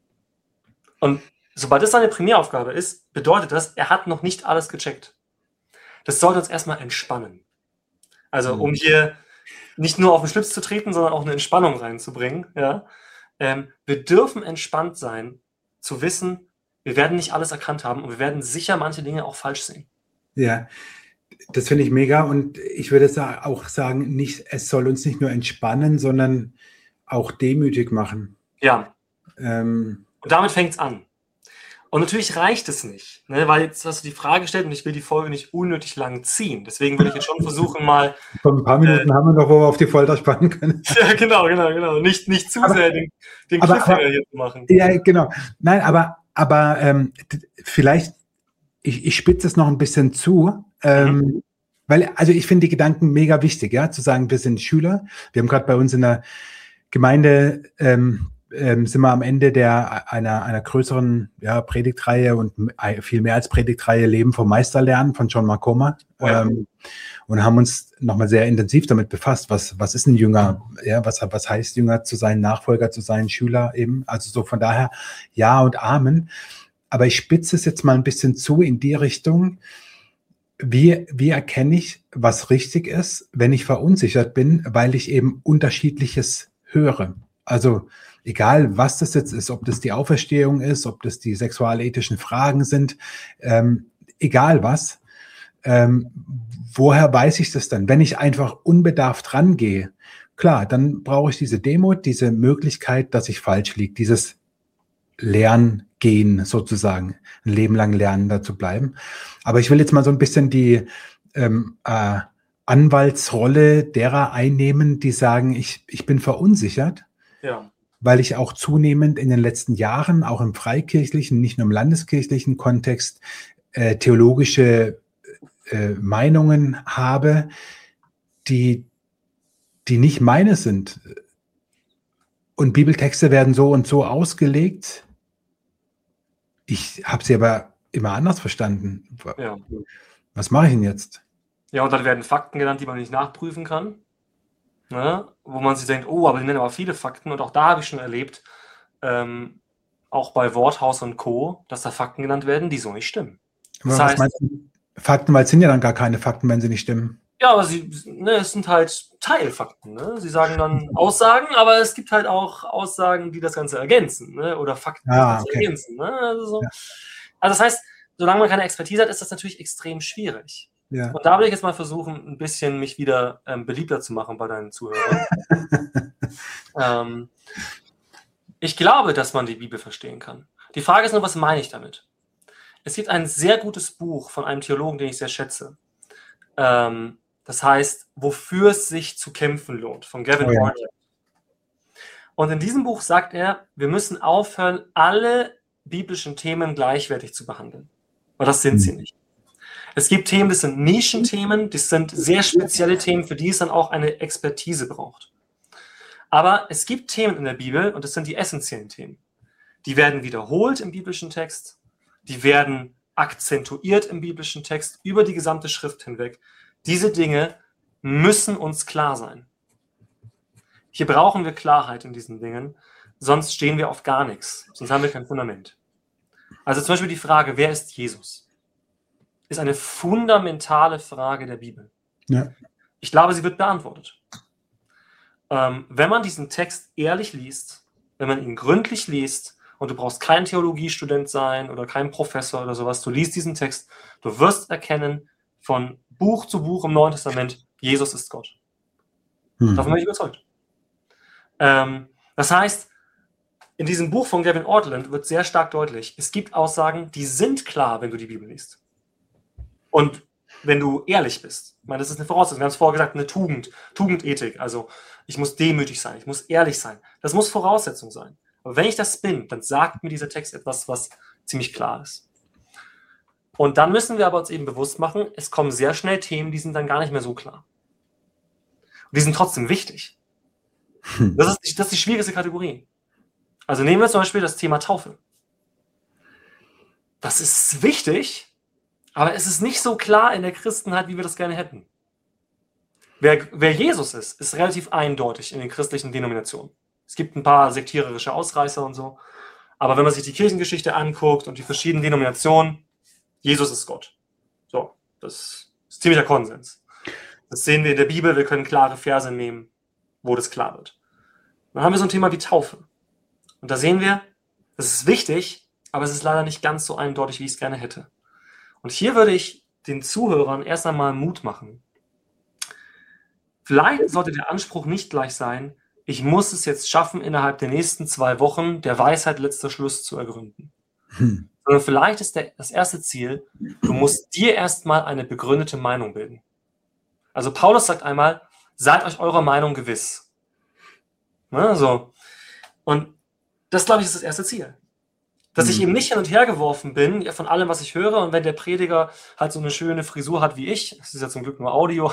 Und sobald das seine Primäraufgabe ist, bedeutet das, er hat noch nicht alles gecheckt. Das sollte uns erstmal entspannen. Also um hier nicht nur auf den Schlips zu treten, sondern auch eine Entspannung reinzubringen. Ja? Ähm, wir dürfen entspannt sein, zu wissen, wir werden nicht alles erkannt haben und wir werden sicher manche Dinge auch falsch sehen. Ja, das finde ich mega und ich würde auch sagen, nicht, es soll uns nicht nur entspannen, sondern auch demütig machen. Ja. Ähm, und damit fängt es an. Und natürlich reicht es nicht, ne? Weil jetzt hast du die Frage gestellt und ich will die Folge nicht unnötig lang ziehen. Deswegen will ich jetzt schon versuchen, mal... Vor ein paar Minuten äh, haben wir noch, wo wir auf die Folter spannen können. Ja, genau, genau, genau. Nicht, nicht zu aber, sehr den, den aber, Cliffhanger aber, hier zu machen. Ja, genau. Nein, aber, aber ähm, vielleicht, ich, ich spitze es noch ein bisschen zu, ähm, mhm. weil, also ich finde die Gedanken mega wichtig, ja, zu sagen, wir sind Schüler. Wir haben gerade bei uns in der Gemeinde... Ähm, Ähm, sind wir am Ende der einer, einer größeren ja, Predigtreihe und viel mehr als Predigtreihe Leben vom Meisterlernen von John Makoma oh ja. ähm, und haben uns nochmal sehr intensiv damit befasst, was, was ist ein Jünger, ja, was, was heißt Jünger zu sein, Nachfolger zu sein, Schüler eben, also so von daher Ja und Amen, aber ich spitze es jetzt mal ein bisschen zu in die Richtung, wie, wie erkenne ich, was richtig ist, wenn ich verunsichert bin, weil ich eben Unterschiedliches höre, also egal, was das jetzt ist, ob das die Auferstehung ist, ob das die sexualethischen Fragen sind, ähm, egal was, ähm, woher weiß ich das dann? Wenn ich einfach unbedarft rangehe, klar, dann brauche ich diese Demut, diese Möglichkeit, dass ich falsch liege, dieses Lerngehen sozusagen, ein Leben lang lernen, da zu bleiben. Aber ich will jetzt mal so ein bisschen die ähm, äh, Anwaltsrolle derer einnehmen, die sagen, ich, ich bin verunsichert. Ja. Weil ich auch zunehmend in den letzten Jahren, auch im freikirchlichen, nicht nur im landeskirchlichen Kontext, äh, theologische äh, Meinungen habe, die, die nicht meine sind. Und Bibeltexte werden so und so ausgelegt. Ich habe sie aber immer anders verstanden. Ja. Was mache ich denn jetzt? Ja, und dann werden Fakten genannt, die man nicht nachprüfen kann. Ne? Wo man sich denkt, oh, aber die nennen aber viele Fakten. Und auch da habe ich schon erlebt, ähm, auch bei Worthaus und Co., dass da Fakten genannt werden, die so nicht stimmen. Das Was heißt, meinst du? Fakten, weil es sind ja dann gar keine Fakten, wenn sie nicht stimmen. Ja, aber sie, ne, es sind halt Teilfakten. Ne? Sie sagen dann Aussagen, aber es gibt halt auch Aussagen, die das Ganze ergänzen. Ne? Oder Fakten, die Ah, das Ganze okay. ergänzen. Ne? Also, so. Ja. Also das heißt, solange man keine Expertise hat, ist das natürlich extrem schwierig. Ja. Und da will ich jetzt mal versuchen, ein bisschen mich wieder ähm, beliebter zu machen bei deinen Zuhörern. ähm, ich glaube, dass man die Bibel verstehen kann. Die Frage ist nur, was meine ich damit? Es gibt ein sehr gutes Buch von einem Theologen, den ich sehr schätze. Ähm, das heißt, wofür es sich zu kämpfen lohnt, von Gavin Oh ja. Ortlund. Und in diesem Buch sagt er, wir müssen aufhören, alle biblischen Themen gleichwertig zu behandeln. Und das sind Mhm. sie nicht. Es gibt Themen, das sind Nischenthemen, das sind sehr spezielle Themen, für die es dann auch eine Expertise braucht. Aber es gibt Themen in der Bibel, und das sind die essentiellen Themen. Die werden wiederholt im biblischen Text, die werden akzentuiert im biblischen Text über die gesamte Schrift hinweg. Diese Dinge müssen uns klar sein. Hier brauchen wir Klarheit in diesen Dingen, sonst stehen wir auf gar nichts, sonst haben wir kein Fundament. Also zum Beispiel die Frage, wer ist Jesus? Ist eine fundamentale Frage der Bibel. Ja. Ich glaube, sie wird beantwortet. Ähm, wenn man diesen Text ehrlich liest, wenn man ihn gründlich liest, und du brauchst kein Theologiestudent sein oder kein Professor oder sowas, du liest diesen Text, du wirst erkennen, von Buch zu Buch im Neuen Testament, Jesus ist Gott. Hm. Davon bin ich überzeugt. Ähm, das heißt, in diesem Buch von Gavin Ortlund wird sehr stark deutlich, es gibt Aussagen, die sind klar, wenn du die Bibel liest. Und wenn du ehrlich bist. Ich meine, das ist eine Voraussetzung. Wir haben es vorher gesagt, eine Tugend, Tugendethik. Also ich muss demütig sein, ich muss ehrlich sein. Das muss Voraussetzung sein. Aber wenn ich das bin, dann sagt mir dieser Text etwas, was ziemlich klar ist. Und dann müssen wir aber uns eben bewusst machen, es kommen sehr schnell Themen, die sind dann gar nicht mehr so klar. Und die sind trotzdem wichtig. Das ist, die, das ist die schwierigste Kategorie. Also nehmen wir zum Beispiel das Thema Taufe. Das ist wichtig, aber es ist nicht so klar in der Christenheit, wie wir das gerne hätten. Wer, wer Jesus ist, ist relativ eindeutig in den christlichen Denominationen. Es gibt ein paar sektiererische Ausreißer und so. Aber wenn man sich die Kirchengeschichte anguckt und die verschiedenen Denominationen, Jesus ist Gott. So, das ist ziemlicher Konsens. Das sehen wir in der Bibel, wir können klare Verse nehmen, wo das klar wird. Dann haben wir so ein Thema wie Taufe. Und da sehen wir, das ist wichtig, aber es ist leider nicht ganz so eindeutig, wie ich es gerne hätte. Und hier würde ich den Zuhörern erst einmal Mut machen. Vielleicht sollte der Anspruch nicht gleich sein, ich muss es jetzt schaffen, innerhalb der nächsten zwei Wochen der Weisheit letzter Schluss zu ergründen. Hm. Sondern vielleicht ist der, das erste Ziel, du musst dir erstmal eine begründete Meinung bilden. Also Paulus sagt einmal, seid euch eurer Meinung gewiss. Ne, so. Und das, glaube ich, ist das erste Ziel. Dass ich eben nicht hin und her geworfen bin von allem, was ich höre. Und wenn der Prediger halt so eine schöne Frisur hat wie ich, das ist ja zum Glück nur Audio,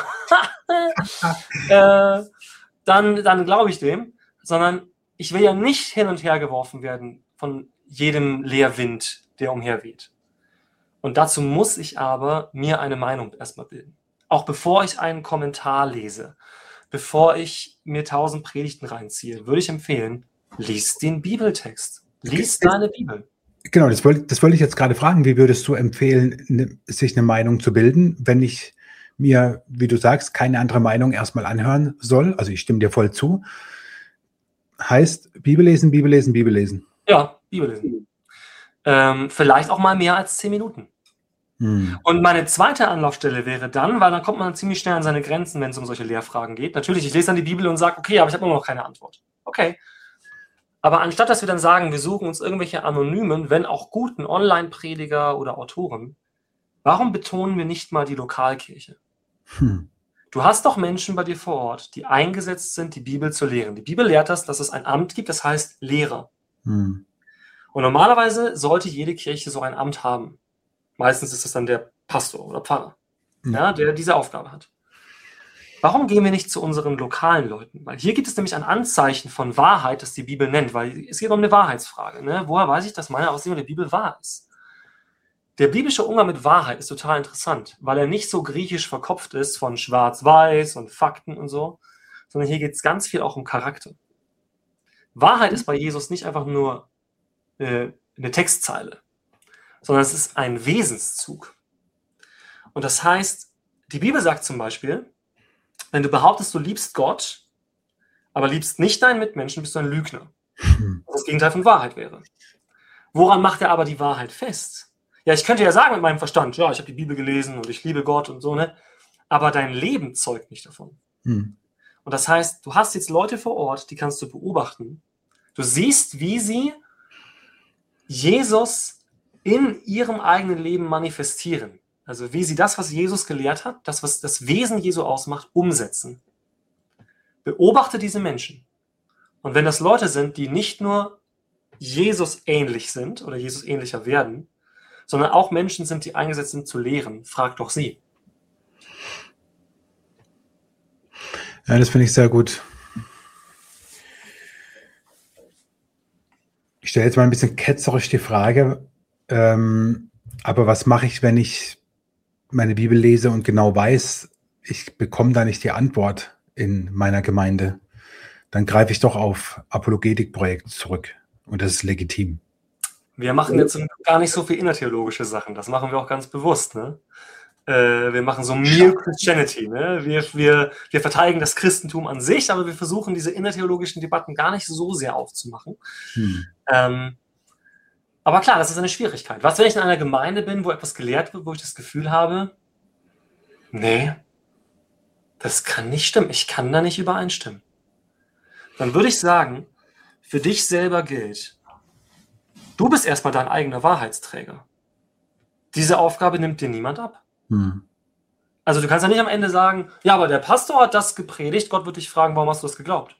äh, dann, dann glaube ich dem. Sondern ich will ja nicht hin und her geworfen werden von jedem Leerwind, der umherweht. Und dazu muss ich aber mir eine Meinung erstmal bilden. Auch bevor ich einen Kommentar lese, bevor ich mir tausend Predigten reinziehe, würde ich empfehlen, lies den Bibeltext. Lies deine Bibel. Genau, das wollte, das wollte ich jetzt gerade fragen. Wie würdest du empfehlen, ne, sich eine Meinung zu bilden, wenn ich mir, wie du sagst, keine andere Meinung erstmal anhören soll? Also ich stimme dir voll zu. Heißt Bibel lesen, Bibel lesen, Bibel lesen. Ja, Bibel lesen. Ähm, vielleicht auch mal mehr als zehn Minuten. Hm. Und meine zweite Anlaufstelle wäre dann, weil dann kommt man ziemlich schnell an seine Grenzen, wenn es um solche Lehrfragen geht. Natürlich, ich lese dann die Bibel und sage, okay, aber ich habe immer noch keine Antwort. Okay. Aber anstatt, dass wir dann sagen, wir suchen uns irgendwelche anonymen, wenn auch guten Online-Prediger oder Autoren, warum betonen wir nicht mal die Lokalkirche? Hm. Du hast doch Menschen bei dir vor Ort, die eingesetzt sind, die Bibel zu lehren. Die Bibel lehrt das, dass es ein Amt gibt, das heißt Lehrer. Hm. Und normalerweise sollte jede Kirche so ein Amt haben. Meistens ist es dann der Pastor oder Pfarrer, hm. ja, der diese Aufgabe hat. Warum gehen wir nicht zu unseren lokalen Leuten? Weil hier gibt es nämlich ein Anzeichen von Wahrheit, das die Bibel nennt, weil es geht um eine Wahrheitsfrage. Ne? Woher weiß ich, dass meine Auslegung der Bibel wahr ist? Der biblische Umgang mit Wahrheit ist total interessant, weil er nicht so griechisch verkopft ist von Schwarz-Weiß und Fakten und so, sondern hier geht es ganz viel auch um Charakter. Wahrheit ist bei Jesus nicht einfach nur äh, eine Textzeile, sondern es ist ein Wesenszug. Und das heißt, die Bibel sagt zum Beispiel, wenn du behauptest, du liebst Gott, aber liebst nicht deinen Mitmenschen, bist du ein Lügner. Was das Gegenteil von Wahrheit wäre. Woran macht er aber die Wahrheit fest? Ja, ich könnte ja sagen mit meinem Verstand, ja, ich habe die Bibel gelesen und ich liebe Gott und so, ne? Aber dein Leben zeugt nicht davon. Hm. Und das heißt, du hast jetzt Leute vor Ort, die kannst du beobachten. Du siehst, wie sie Jesus in ihrem eigenen Leben manifestieren. Also wie sie das, was Jesus gelehrt hat, das, was das Wesen Jesu ausmacht, umsetzen. Beobachte diese Menschen. Und wenn das Leute sind, die nicht nur Jesus ähnlich sind oder Jesus ähnlicher werden, sondern auch Menschen sind, die eingesetzt sind zu lehren, frag doch sie. Ja, das finde ich sehr gut. Ich stelle jetzt mal ein bisschen ketzerisch die Frage, ähm, aber was mache ich, wenn ich meine Bibel lese und genau weiß, ich bekomme da nicht die Antwort in meiner Gemeinde? Dann greife ich doch auf Apologetikprojekte zurück und das ist legitim. Wir machen jetzt gar nicht so viel innertheologische Sachen, das machen wir auch ganz bewusst, ne? Äh, wir machen so Mere Christianity, ne? Wir, wir, wir verteidigen das Christentum an sich, aber wir versuchen diese innertheologischen Debatten gar nicht so sehr aufzumachen. Hm. Ähm, aber klar, das ist eine Schwierigkeit. Was, wenn ich in einer Gemeinde bin, wo etwas gelehrt wird, wo ich das Gefühl habe, nee, das kann nicht stimmen, ich kann da nicht übereinstimmen. Dann würde ich sagen, für dich selber gilt, du bist erstmal dein eigener Wahrheitsträger. Diese Aufgabe nimmt dir niemand ab. Hm. Also du kannst ja nicht am Ende sagen, ja, aber der Pastor hat das gepredigt, Gott wird dich fragen, warum hast du das geglaubt?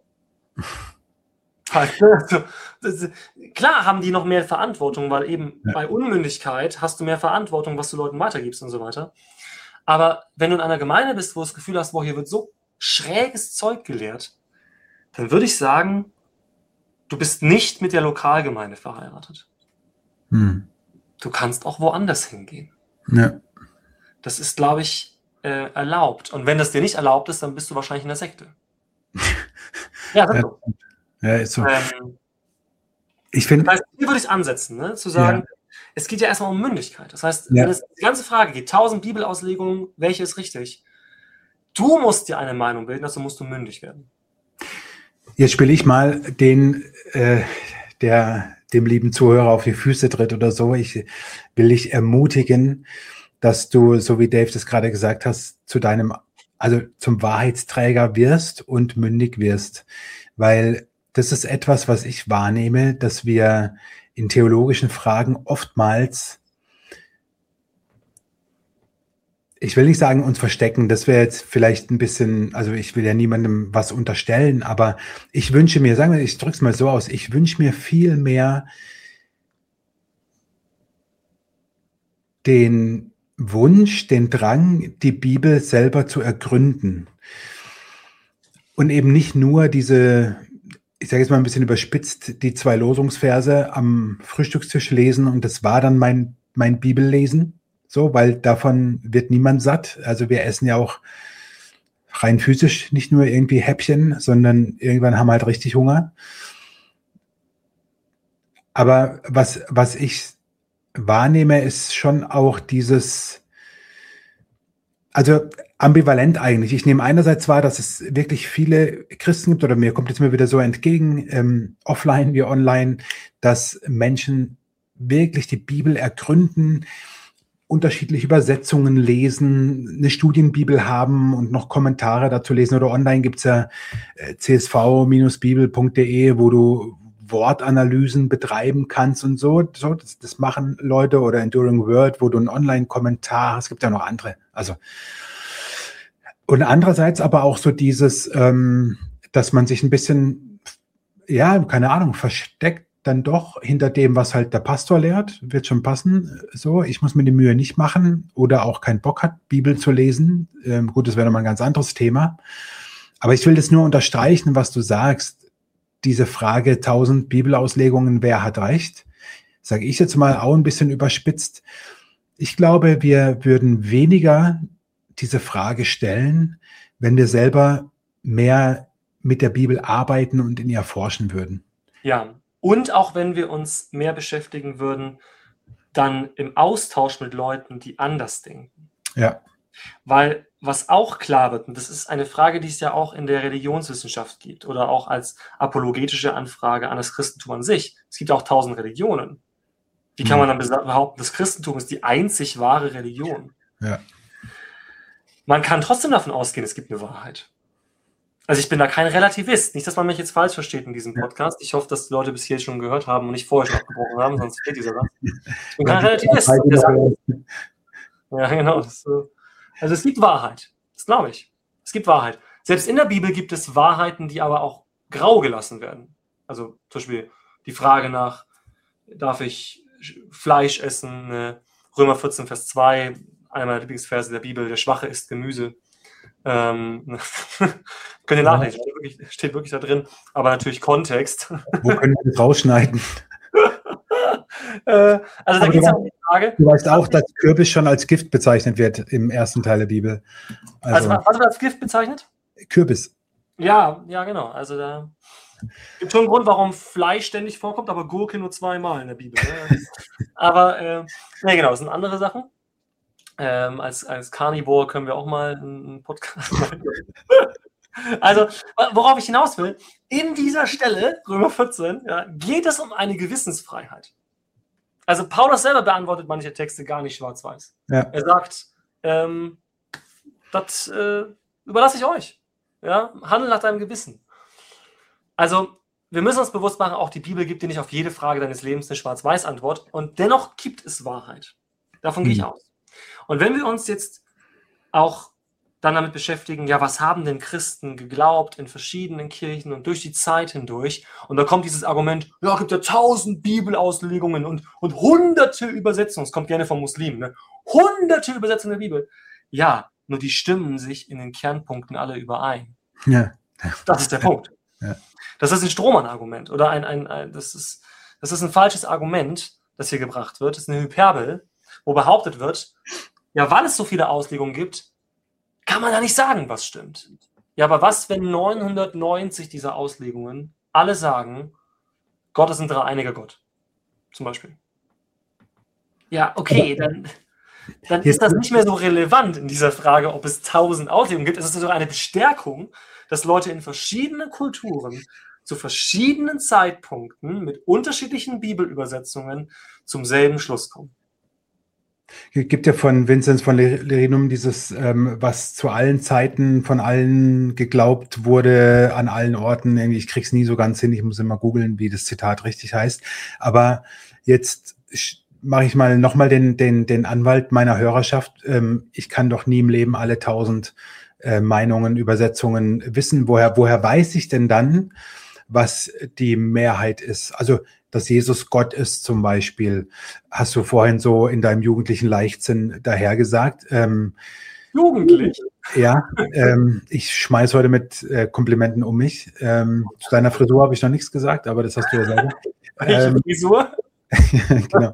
Also, klar haben die noch mehr Verantwortung, weil eben ja. bei Unmündigkeit hast du mehr Verantwortung, was du Leuten weitergibst und so weiter. Aber wenn du in einer Gemeinde bist, wo du das Gefühl hast, boah, hier wird so schräges Zeug gelehrt, dann würde ich sagen, du bist nicht mit der Lokalgemeinde verheiratet. Hm. Du kannst auch woanders hingehen. Ja. Das ist, glaube ich, äh, erlaubt. Und wenn das dir nicht erlaubt ist, dann bist du wahrscheinlich in der Sekte. Ja, das ist so. Ja, ist so. Ähm, ich finde, das heißt, hier würde ich ansetzen, ne? Zu sagen, ja. Es geht ja erstmal um Mündigkeit. Das heißt, ja. wenn es die ganze Frage geht, tausend Bibelauslegungen, welche ist richtig? Du musst dir eine Meinung bilden, also musst du mündig werden. Jetzt spiele ich mal den, äh, der dem lieben Zuhörer auf die Füße tritt oder so. Ich will dich ermutigen, dass du, so wie Dave das gerade gesagt hast, zu deinem, also zum Wahrheitsträger wirst und mündig wirst. Weil das ist etwas, was ich wahrnehme, dass wir in theologischen Fragen oftmals, ich will nicht sagen, uns verstecken, das wäre jetzt vielleicht ein bisschen, also ich will ja niemandem was unterstellen, aber ich wünsche mir, sagen wir, ich drücke es mal so aus, ich wünsche mir viel mehr den Wunsch, den Drang, die Bibel selber zu ergründen. Und eben nicht nur diese, ich sage jetzt mal ein bisschen überspitzt, die zwei Losungsverse am Frühstückstisch lesen und das war dann mein, mein Bibellesen. So, weil davon wird niemand satt. Also wir essen ja auch rein physisch nicht nur irgendwie Häppchen, sondern irgendwann haben wir halt richtig Hunger. Aber was, was ich wahrnehme, ist schon auch dieses, also ambivalent eigentlich. Ich nehme einerseits wahr, dass es wirklich viele Christen gibt, oder mir kommt jetzt mir wieder so entgegen, ähm, offline wie online, dass Menschen wirklich die Bibel ergründen, unterschiedliche Übersetzungen lesen, eine Studienbibel haben und noch Kommentare dazu lesen. Oder online gibt's ja c s v Bindestrich bibel punkt d e, wo du Wortanalysen betreiben kannst und so. so das, das machen Leute. Oder Enduring Word, wo du einen Online-Kommentar hast. Es gibt ja noch andere. Also und andererseits aber auch so dieses, ähm, dass man sich ein bisschen, ja, keine Ahnung, versteckt dann doch hinter dem, was halt der Pastor lehrt, wird schon passen. So, ich muss mir die Mühe nicht machen oder auch keinen Bock hat, Bibel zu lesen. Ähm, gut, das wäre nochmal ein ganz anderes Thema. Aber ich will das nur unterstreichen, was du sagst. Diese Frage, tausend Bibelauslegungen, wer hat recht? Sage ich jetzt mal auch ein bisschen überspitzt. Ich glaube, wir würden weniger diese Frage stellen, wenn wir selber mehr mit der Bibel arbeiten und in ihr forschen würden. Ja. Und auch wenn wir uns mehr beschäftigen würden, dann im Austausch mit Leuten, die anders denken. Ja. Weil was auch klar wird, und das ist eine Frage, die es ja auch in der Religionswissenschaft gibt oder auch als apologetische Anfrage an das Christentum an sich. Es gibt auch tausend Religionen. Wie kann man dann behaupten, das Christentum ist die einzig wahre Religion? Ja. Man kann trotzdem davon ausgehen, es gibt eine Wahrheit. Also ich bin da kein Relativist. Nicht, dass man mich jetzt falsch versteht in diesem Podcast. Ich hoffe, dass die Leute bis hier schon gehört haben und nicht vorher schon abgebrochen haben, sonst fehlt dieser Satz. Ich bin kein Relativist. Ja, genau. Das, also es gibt Wahrheit. Das glaube ich. Es gibt Wahrheit. Selbst in der Bibel gibt es Wahrheiten, die aber auch grau gelassen werden. Also zum Beispiel die Frage nach, darf ich Fleisch essen? Römer vierzehn, Vers zwei, einer meiner Lieblingsverse der Bibel, der Schwache isst Gemüse. Ähm, Könnt ihr Ja. nachlesen, steht wirklich, steht wirklich da drin, aber natürlich Kontext. Wo können wir das rausschneiden? äh, also da Aber geht es du ja um die Frage. Du weißt auch, dass Kürbis schon als Gift bezeichnet wird im ersten Teil der Bibel. Also, Also, was wird als Gift bezeichnet? Kürbis. Ja, ja, genau. Also da gibt schon einen Grund, warum Fleisch ständig vorkommt, aber Gurke nur zweimal in der Bibel. Ne? aber, äh, nee, genau, das sind andere Sachen. Ähm, als, als Carnivore können wir auch mal einen Podcast machen. Also, worauf ich hinaus will, in dieser Stelle, Römer vierzehn, ja, geht es um eine Gewissensfreiheit. Also Paulus selber beantwortet manche Texte gar nicht schwarz-weiß. Ja. Er sagt, ähm, das äh, überlasse ich euch. Ja? Handel nach deinem Gewissen. Also, wir müssen uns bewusst machen, auch die Bibel gibt dir nicht auf jede Frage deines Lebens eine Schwarz-Weiß-Antwort und dennoch gibt es Wahrheit. Davon gehe ich aus. Und wenn wir uns jetzt auch dann damit beschäftigen, ja, was haben denn Christen geglaubt in verschiedenen Kirchen und durch die Zeit hindurch? Und da kommt dieses Argument, ja, es gibt ja tausend Bibelauslegungen und, und hunderte Übersetzungen. Es kommt gerne vom Muslim, ne? Hunderte Übersetzungen der Bibel. Ja, nur die stimmen sich in den Kernpunkten alle überein. Ja. Das ist der Punkt. Ja. Das ist ein Strohmann-Argument oder ein, ein, ein das, ist, das ist ein falsches Argument, das hier gebracht wird. Das ist eine Hyperbel, wo behauptet wird, ja, weil es so viele Auslegungen gibt, kann man da nicht sagen, was stimmt. Ja, aber was, wenn neunhundertneunzig dieser Auslegungen alle sagen, Gott ist ein dreieiniger Gott, zum Beispiel? Ja, okay, dann, dann ist das nicht mehr so relevant in dieser Frage, ob es tausend Auslegungen gibt. Es ist sogar eine Bestärkung, dass Leute in verschiedenen Kulturen zu verschiedenen Zeitpunkten mit unterschiedlichen Bibelübersetzungen zum selben Schluss kommen. Es gibt ja von Vinzenz von Lerinum dieses, ähm, was zu allen Zeiten von allen geglaubt wurde, an allen Orten. Ich krieg's nie so ganz hin, ich muss immer googeln, wie das Zitat richtig heißt. Aber jetzt mache ich mal nochmal den, den, den Anwalt meiner Hörerschaft. Ähm, ich kann doch nie im Leben alle tausend äh, Meinungen, Übersetzungen wissen. Woher, woher weiß ich denn dann, was die Mehrheit ist? Also, dass Jesus Gott ist zum Beispiel, hast du vorhin so in deinem jugendlichen Leichtsinn dahergesagt. Ähm, Jugendlich? Ja, ähm, ich schmeiß heute mit äh, Komplimenten um mich. Ähm, zu deiner Frisur habe ich noch nichts gesagt, aber das hast du ja selber. Welche Ähm, Frisur? genau.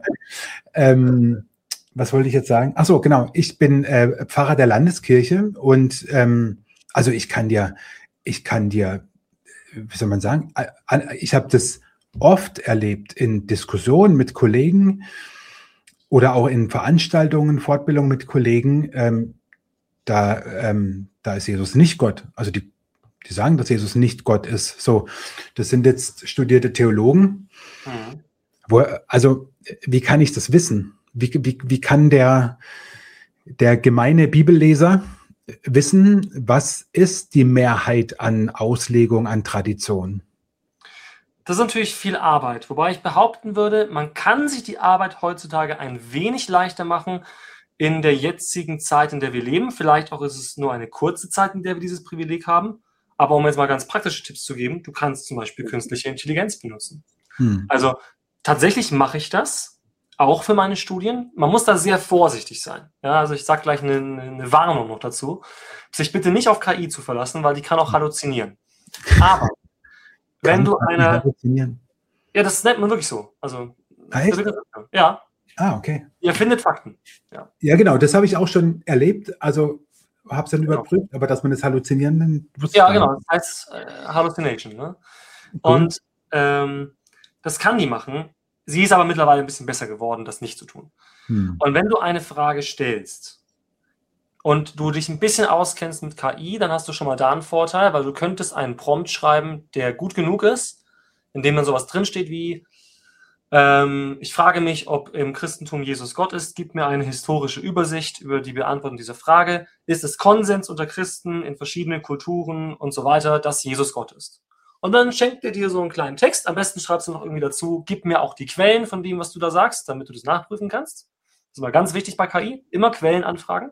Ähm, was wollte ich jetzt sagen? Ach so, genau. Ich bin äh, Pfarrer der Landeskirche und ähm, also ich kann dir, ich kann dir, wie soll man sagen, ich habe das oft erlebt in Diskussionen mit Kollegen oder auch in Veranstaltungen, Fortbildungen mit Kollegen, ähm, da, ähm, da ist Jesus nicht Gott. Also die, die sagen, dass Jesus nicht Gott ist. So, das sind jetzt studierte Theologen. Mhm. Wo, also wie kann ich das wissen? Wie, wie, wie kann der, der gemeine Bibelleser wissen, was ist die Mehrheit an Auslegung, an Tradition? Das ist natürlich viel Arbeit, wobei ich behaupten würde, man kann sich die Arbeit heutzutage ein wenig leichter machen in der jetzigen Zeit, in der wir leben. Vielleicht auch ist es nur eine kurze Zeit, in der wir dieses Privileg haben. Aber um jetzt mal ganz praktische Tipps zu geben, du kannst zum Beispiel künstliche Intelligenz benutzen. Hm. Also tatsächlich mache ich das, auch für meine Studien. Man muss da sehr vorsichtig sein. Ja, also ich sage gleich eine, eine Warnung noch dazu, sich bitte nicht auf K I zu verlassen, weil die kann auch halluzinieren. Aber wenn du eine... Ja, das nennt man wirklich so. Also, ja. Ah, okay. Ihr findet Fakten. Ja, ja genau, das habe ich auch schon erlebt. Also habe es dann genau. überprüft, aber dass man das Halluzinieren dann wusste. Ja, genau, das heißt äh, Hallucination. Ne? Okay. Und ähm, das kann die machen. Sie ist aber mittlerweile ein bisschen besser geworden, das nicht zu tun. Hm. Und wenn du eine Frage stellst und du dich ein bisschen auskennst mit K I, dann hast du schon mal da einen Vorteil, weil du könntest einen Prompt schreiben, der gut genug ist, in dem dann sowas drinsteht wie ähm, ich frage mich, ob im Christentum Jesus Gott ist, gib mir eine historische Übersicht über die Beantwortung dieser Frage. Ist es Konsens unter Christen in verschiedenen Kulturen und so weiter, dass Jesus Gott ist? Und dann schenkt er dir so einen kleinen Text. Am besten schreibst du noch irgendwie dazu, gib mir auch die Quellen von dem, was du da sagst, damit du das nachprüfen kannst. Das ist mal ganz wichtig bei K I, immer Quellen anfragen.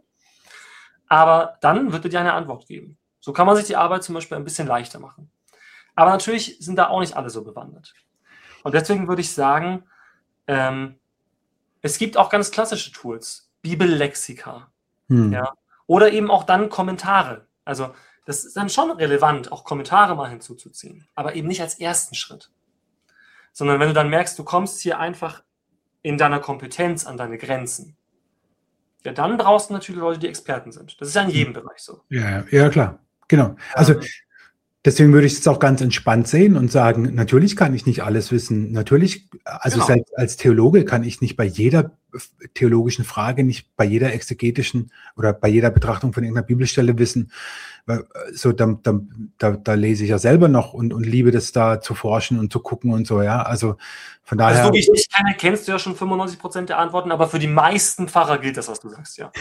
Aber dann wird er dir eine Antwort geben. So kann man sich die Arbeit zum Beispiel ein bisschen leichter machen. Aber natürlich sind da auch nicht alle so bewandert. Und deswegen würde ich sagen, ähm, es gibt auch ganz klassische Tools, Bibellexika, hm. ja, oder eben auch dann Kommentare. Also das ist dann schon relevant, auch Kommentare mal hinzuzuziehen, aber eben nicht als ersten Schritt. Sondern wenn du dann merkst, du kommst hier einfach in deiner Kompetenz an deine Grenzen, ja, dann brauchst du natürlich Leute, die Experten sind. Das ist ja in jedem Bereich so. Ja, ja, klar. Genau. Also deswegen würde ich es auch ganz entspannt sehen und sagen, natürlich kann ich nicht alles wissen. Natürlich, also Genau. selbst als Theologe kann ich nicht bei jeder theologischen Frage, nicht bei jeder exegetischen oder bei jeder Betrachtung von irgendeiner Bibelstelle wissen. So, da, da, da, da lese ich ja selber noch und, und liebe das da zu forschen und zu gucken und so, ja. Also von daher. Also so wie ich dich kenne, kennst du ja schon fünfundneunzig Prozent der Antworten, aber für die meisten Pfarrer gilt das, was du sagst, ja.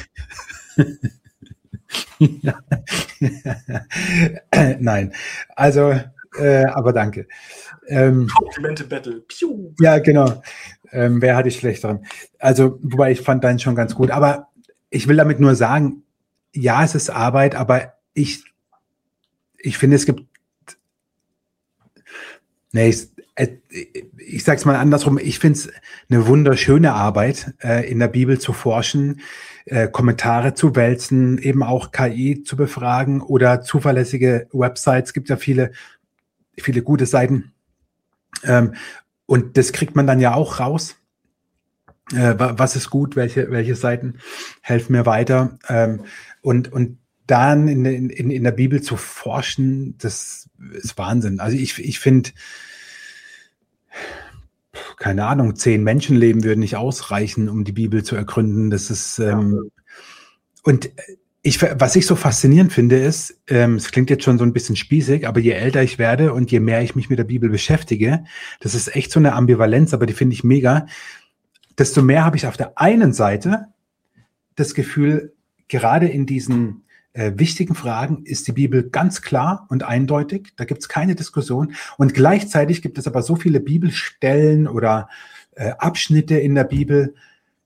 Ja. Nein, also, äh, aber danke. Ähm, Komplimente Battle. Piu. Ja, genau. Ähm, wer hatte ich schlechteren? Also, wobei ich fand deinen schon ganz gut. Aber ich will damit nur sagen, ja, es ist Arbeit, aber ich, ich finde, es gibt, nee, ich, ich sag's mal andersrum, ich finde es eine wunderschöne Arbeit, äh, in der Bibel zu forschen, äh, Kommentare zu wälzen, eben auch K I zu befragen oder zuverlässige Websites. Es gibt ja viele, viele gute Seiten. Ähm, und das kriegt man dann ja auch raus. Äh, was ist gut, welche, welche Seiten helfen mir weiter? Ähm, und, und dann in, in, in der Bibel zu forschen, das ist Wahnsinn. Also ich, ich finde, keine Ahnung, zehn Menschenleben würden nicht ausreichen, um die Bibel zu ergründen. Das ist, ähm, ja. Und ich, was ich so faszinierend finde, ist, ähm, es klingt jetzt schon so ein bisschen spießig, aber je älter ich werde und je mehr ich mich mit der Bibel beschäftige, das ist echt so eine Ambivalenz, aber die finde ich mega, desto mehr habe ich auf der einen Seite das Gefühl, gerade in diesen äh, wichtigen Fragen ist die Bibel ganz klar und eindeutig. Da gibt es keine Diskussion. Und gleichzeitig gibt es aber so viele Bibelstellen oder äh, Abschnitte in der Bibel.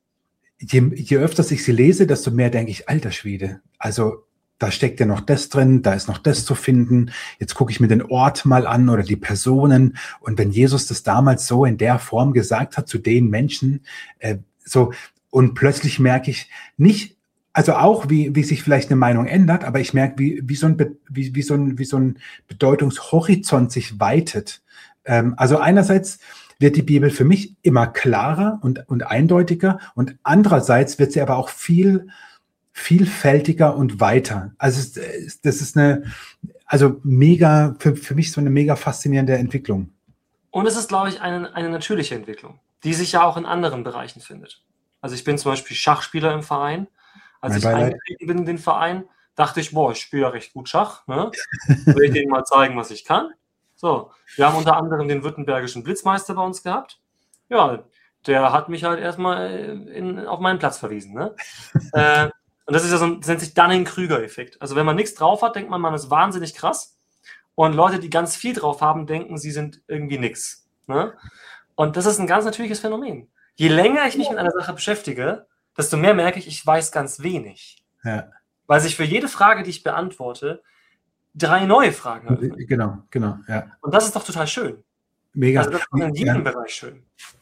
Je, je öfter ich sie lese, desto mehr denke ich, alter Schwede, also da steckt ja noch das drin, da ist noch das zu finden. Jetzt gucke ich mir den Ort mal an oder die Personen. Und wenn Jesus das damals so in der Form gesagt hat zu den Menschen, äh, so, und plötzlich merke ich nicht, also auch wie, wie sich vielleicht eine Meinung ändert, aber ich merke, wie, wie, so, ein, wie, wie, so, ein, wie so ein Bedeutungshorizont sich weitet. Ähm, also einerseits wird die Bibel für mich immer klarer und, und eindeutiger und andererseits wird sie aber auch viel vielfältiger und weiter. Also das ist eine, also mega, für, für mich so eine mega faszinierende Entwicklung. Und es ist, glaube ich, eine, eine natürliche Entwicklung, die sich ja auch in anderen Bereichen findet. Also ich bin zum Beispiel Schachspieler im Verein. Als mein ich Beileid. eingetreten bin in den Verein, dachte ich, boah, ich spiele ja recht gut Schach. Ne? Will ich denen mal zeigen, was ich kann. So, wir haben unter anderem den württembergischen Blitzmeister bei uns gehabt. Ja, der hat mich halt erstmal in, auf meinen Platz verwiesen. Ne? äh, Und das ist ja so ein, das nennt sich Dunning-Kruger-Effekt. Also wenn man nichts drauf hat, denkt man, man ist wahnsinnig krass. Und Leute, die ganz viel drauf haben, denken, sie sind irgendwie nix. Ne? Und das ist ein ganz natürliches Phänomen. Je länger ich mich mit einer Sache beschäftige, desto mehr merke ich, ich weiß ganz wenig. Ja. Weil sich für jede Frage, die ich beantworte, drei neue Fragen öffnen. Genau, genau, ja. Und das ist doch total schön. Mega. Also das ist in jedem ja. Bereich schön.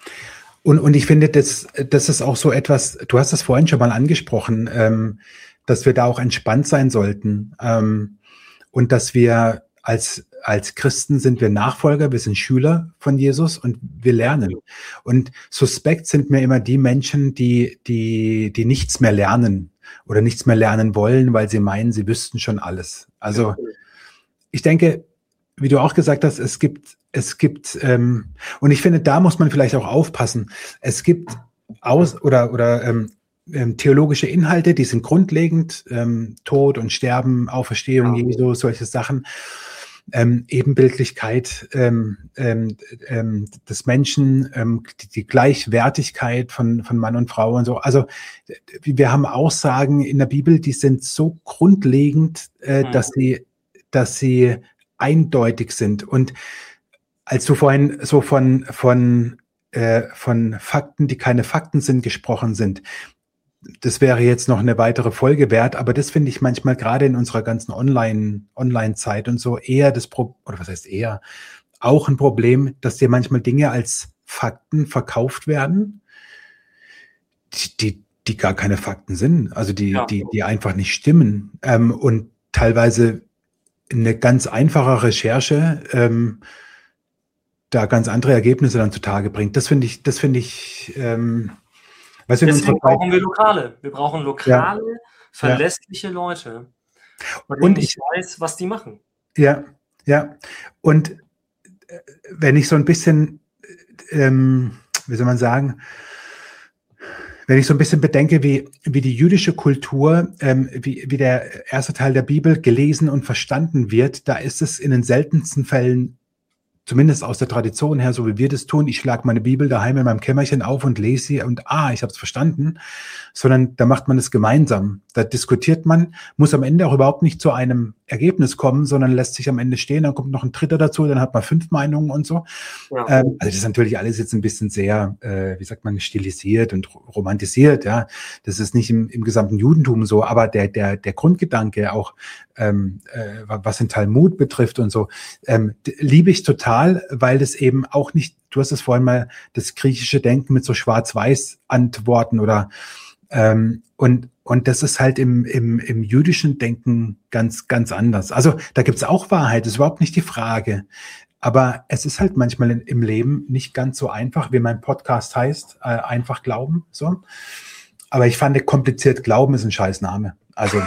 Und, und ich finde, das, das ist auch so etwas, du hast das vorhin schon mal angesprochen, ähm, dass wir da auch entspannt sein sollten. Ähm, und dass wir als, als Christen sind wir Nachfolger, wir sind Schüler von Jesus und wir lernen. Und suspekt sind mir immer die Menschen, die, die, die nichts mehr lernen oder nichts mehr lernen wollen, weil sie meinen, sie wüssten schon alles. Also ich denke, wie du auch gesagt hast, es gibt, es gibt, ähm, und ich finde, da muss man vielleicht auch aufpassen. Es gibt aus oder oder ähm, ähm, theologische Inhalte, die sind grundlegend, ähm, Tod und Sterben, Auferstehung Ja. Jesu, solche Sachen, ähm, Ebenbildlichkeit ähm, ähm, ähm, des Menschen, ähm, die, die Gleichwertigkeit von von Mann und Frau und so. Also wir haben Aussagen in der Bibel, die sind so grundlegend, äh, mhm. dass sie, dass sie eindeutig sind. Und als du vorhin so von, von, äh, von Fakten, die keine Fakten sind, gesprochen sind, das wäre jetzt noch eine weitere Folge wert, aber das finde ich manchmal gerade in unserer ganzen Online, Online-Zeit und so eher das Problem, oder was heißt eher, auch ein Problem, dass dir manchmal Dinge als Fakten verkauft werden, die, die, die gar keine Fakten sind, also die, ja. die, die einfach nicht stimmen. Ähm, und teilweise eine ganz einfache Recherche ähm, da ganz andere Ergebnisse dann zutage bringt. Das finde ich, das finde ich, ähm, was in Deswegen unserer Zeit, brauchen wir Lokale. Wir brauchen ja, lokale, ja. verlässliche Leute, von denen Und ich ich, weiß, was die machen. ja, ja. Und äh, wenn ich so ein bisschen, ähm, wie soll man sagen, wenn ich so ein bisschen bedenke, wie, wie die jüdische Kultur, ähm, wie, wie der erste Teil der Bibel gelesen und verstanden wird, da ist es in den seltensten Fällen, zumindest aus der Tradition her, so wie wir das tun, ich schlage meine Bibel daheim in meinem Kämmerchen auf und lese sie und ah, ich habe es verstanden, sondern da macht man es gemeinsam. Da diskutiert man, muss am Ende auch überhaupt nicht zu einem Ergebnis kommen, sondern lässt sich am Ende stehen, dann kommt noch ein Dritter dazu, dann hat man fünf Meinungen und so. Ja. Ähm, also das ist natürlich alles jetzt ein bisschen sehr, äh, wie sagt man, stilisiert und romantisiert, ja. Das ist nicht im, im gesamten Judentum so, aber der, der, der Grundgedanke auch, ähm, äh, was den Talmud betrifft und so, ähm, liebe ich total, weil das eben auch nicht, du hast es vorhin mal, das griechische Denken mit so Schwarz-Weiß-Antworten oder ähm, und, und das ist halt im, im, im jüdischen Denken ganz, ganz anders. Also da gibt es auch Wahrheit, das ist überhaupt nicht die Frage. Aber es ist halt manchmal in, im Leben nicht ganz so einfach, wie mein Podcast heißt, äh, einfach glauben. So. Aber ich fand, kompliziert glauben ist ein Scheißname. Also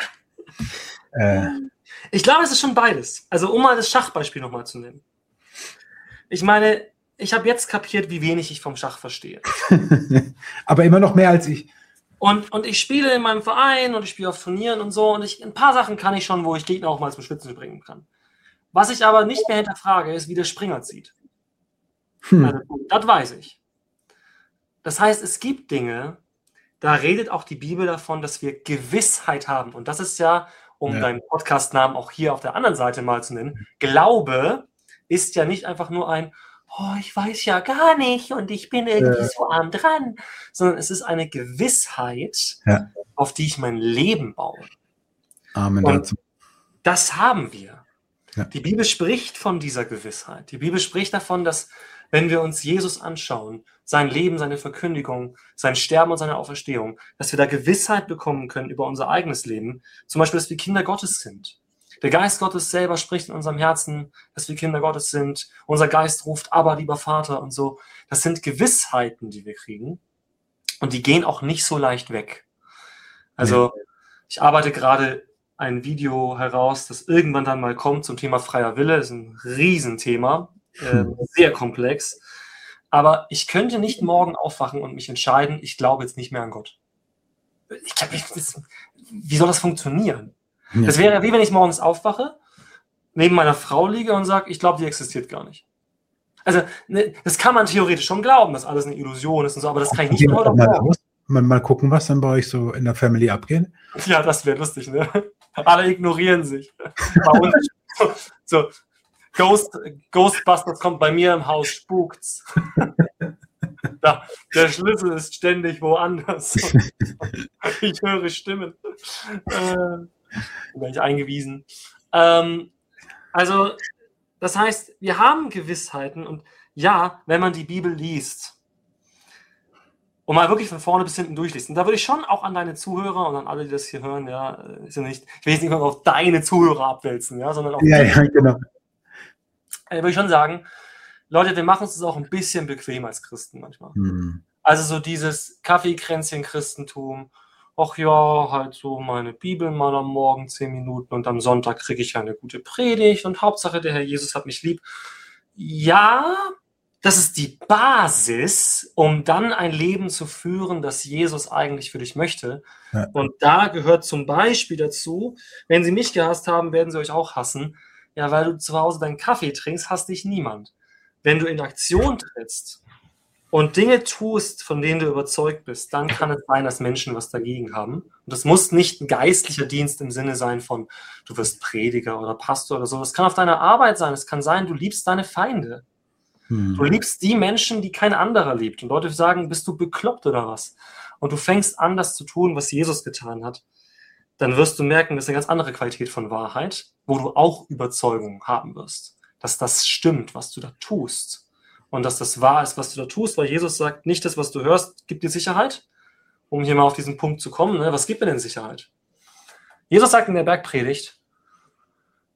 äh, Ich glaube, es ist schon beides. Also um mal das Schachbeispiel nochmal zu nehmen. Ich meine, ich habe jetzt kapiert, wie wenig ich vom Schach verstehe. aber immer noch mehr als ich. Und, und ich spiele in meinem Verein und ich spiele auf Turnieren und so und ich, ein paar Sachen kann ich schon, wo ich Gegner auch mal zum Schwitzen bringen kann. Was ich aber nicht mehr hinterfrage, ist, wie der Springer zieht. Hm. Also, das weiß ich. Das heißt, es gibt Dinge, da redet auch die Bibel davon, dass wir Gewissheit haben. Und das ist ja, um ja. deinen Podcast-Namen auch hier auf der anderen Seite mal zu nennen, Glaube ist ja nicht einfach nur ein, oh, ich weiß ja gar nicht und ich bin irgendwie ja. so arm dran, sondern es ist eine Gewissheit, ja. auf die ich mein Leben baue. Amen und dazu. Das haben wir. Ja. Die Bibel spricht von dieser Gewissheit. Die Bibel spricht davon, dass, wenn wir uns Jesus anschauen, sein Leben, seine Verkündigung, sein Sterben und seine Auferstehung, dass wir da Gewissheit bekommen können über unser eigenes Leben. Zum Beispiel, dass wir Kinder Gottes sind. Der Geist Gottes selber spricht in unserem Herzen, dass wir Kinder Gottes sind. Unser Geist ruft, aber lieber Vater und so. Das sind Gewissheiten, die wir kriegen. Und die gehen auch nicht so leicht weg. Also, ich arbeite gerade ein Video heraus, das irgendwann dann mal kommt zum Thema freier Wille. Das ist ein Riesenthema, äh, sehr komplex. Aber ich könnte nicht morgen aufwachen und mich entscheiden, ich glaube jetzt nicht mehr an Gott. Ich glaub, ich, das, wie soll das funktionieren? Ja. Das wäre wie wenn ich morgens aufwache, neben meiner Frau liege und sage, ich glaube, die existiert gar nicht. Also, ne, das kann man theoretisch schon glauben, dass alles eine Illusion ist und so, aber das kann ich nicht von heute auf morgen. Mal, mal gucken, was dann bei euch so in der Family abgeht. Ja, das wäre lustig, ne? Alle ignorieren sich. Bei uns, so, so Ghost, Ghostbusters kommt bei mir im Haus, spukt's. Da, der Schlüssel ist ständig woanders. Ich höre Stimmen. Äh, bin ich eingewiesen. Ähm, also, das heißt, wir haben Gewissheiten und ja, wenn man die Bibel liest und mal wirklich von vorne bis hinten durchliest, und da würde ich schon auch an deine Zuhörer und an alle, die das hier hören, ja, ist ja nicht, ich will jetzt nicht mal auf deine Zuhörer abwälzen, ja, sondern auf ja, die, ja, genau. äh, würde ich schon sagen, Leute, wir machen uns das auch ein bisschen bequem als Christen manchmal. Hm. Also so dieses Kaffeekränzchen-Christentum, ach ja, halt so meine Bibel mal am Morgen zehn Minuten und am Sonntag kriege ich ja eine gute Predigt und Hauptsache der Herr Jesus hat mich lieb. Ja, das ist die Basis, um dann ein Leben zu führen, das Jesus eigentlich für dich möchte. Ja. Und da gehört zum Beispiel dazu, wenn sie mich gehasst haben, werden sie euch auch hassen. Ja, weil du zu Hause deinen Kaffee trinkst, hasst dich niemand. Wenn du in Aktion trittst und Dinge tust, von denen du überzeugt bist, dann kann es sein, dass Menschen was dagegen haben. Und das muss nicht ein geistlicher Dienst im Sinne sein von, du wirst Prediger oder Pastor oder so. Das kann auf deiner Arbeit sein. Es kann sein, du liebst deine Feinde. Hm. Du liebst die Menschen, die kein anderer liebt. Und Leute sagen, bist du bekloppt oder was? Und du fängst an, das zu tun, was Jesus getan hat. Dann wirst du merken, das ist eine ganz andere Qualität von Wahrheit, wo du auch Überzeugung haben wirst. Dass das stimmt, was du da tust. Und dass das wahr ist, was du da tust, weil Jesus sagt, nicht das, was du hörst, gibt dir Sicherheit. Um hier mal auf diesen Punkt zu kommen, ne? Was gibt mir denn Sicherheit? Jesus sagt in der Bergpredigt,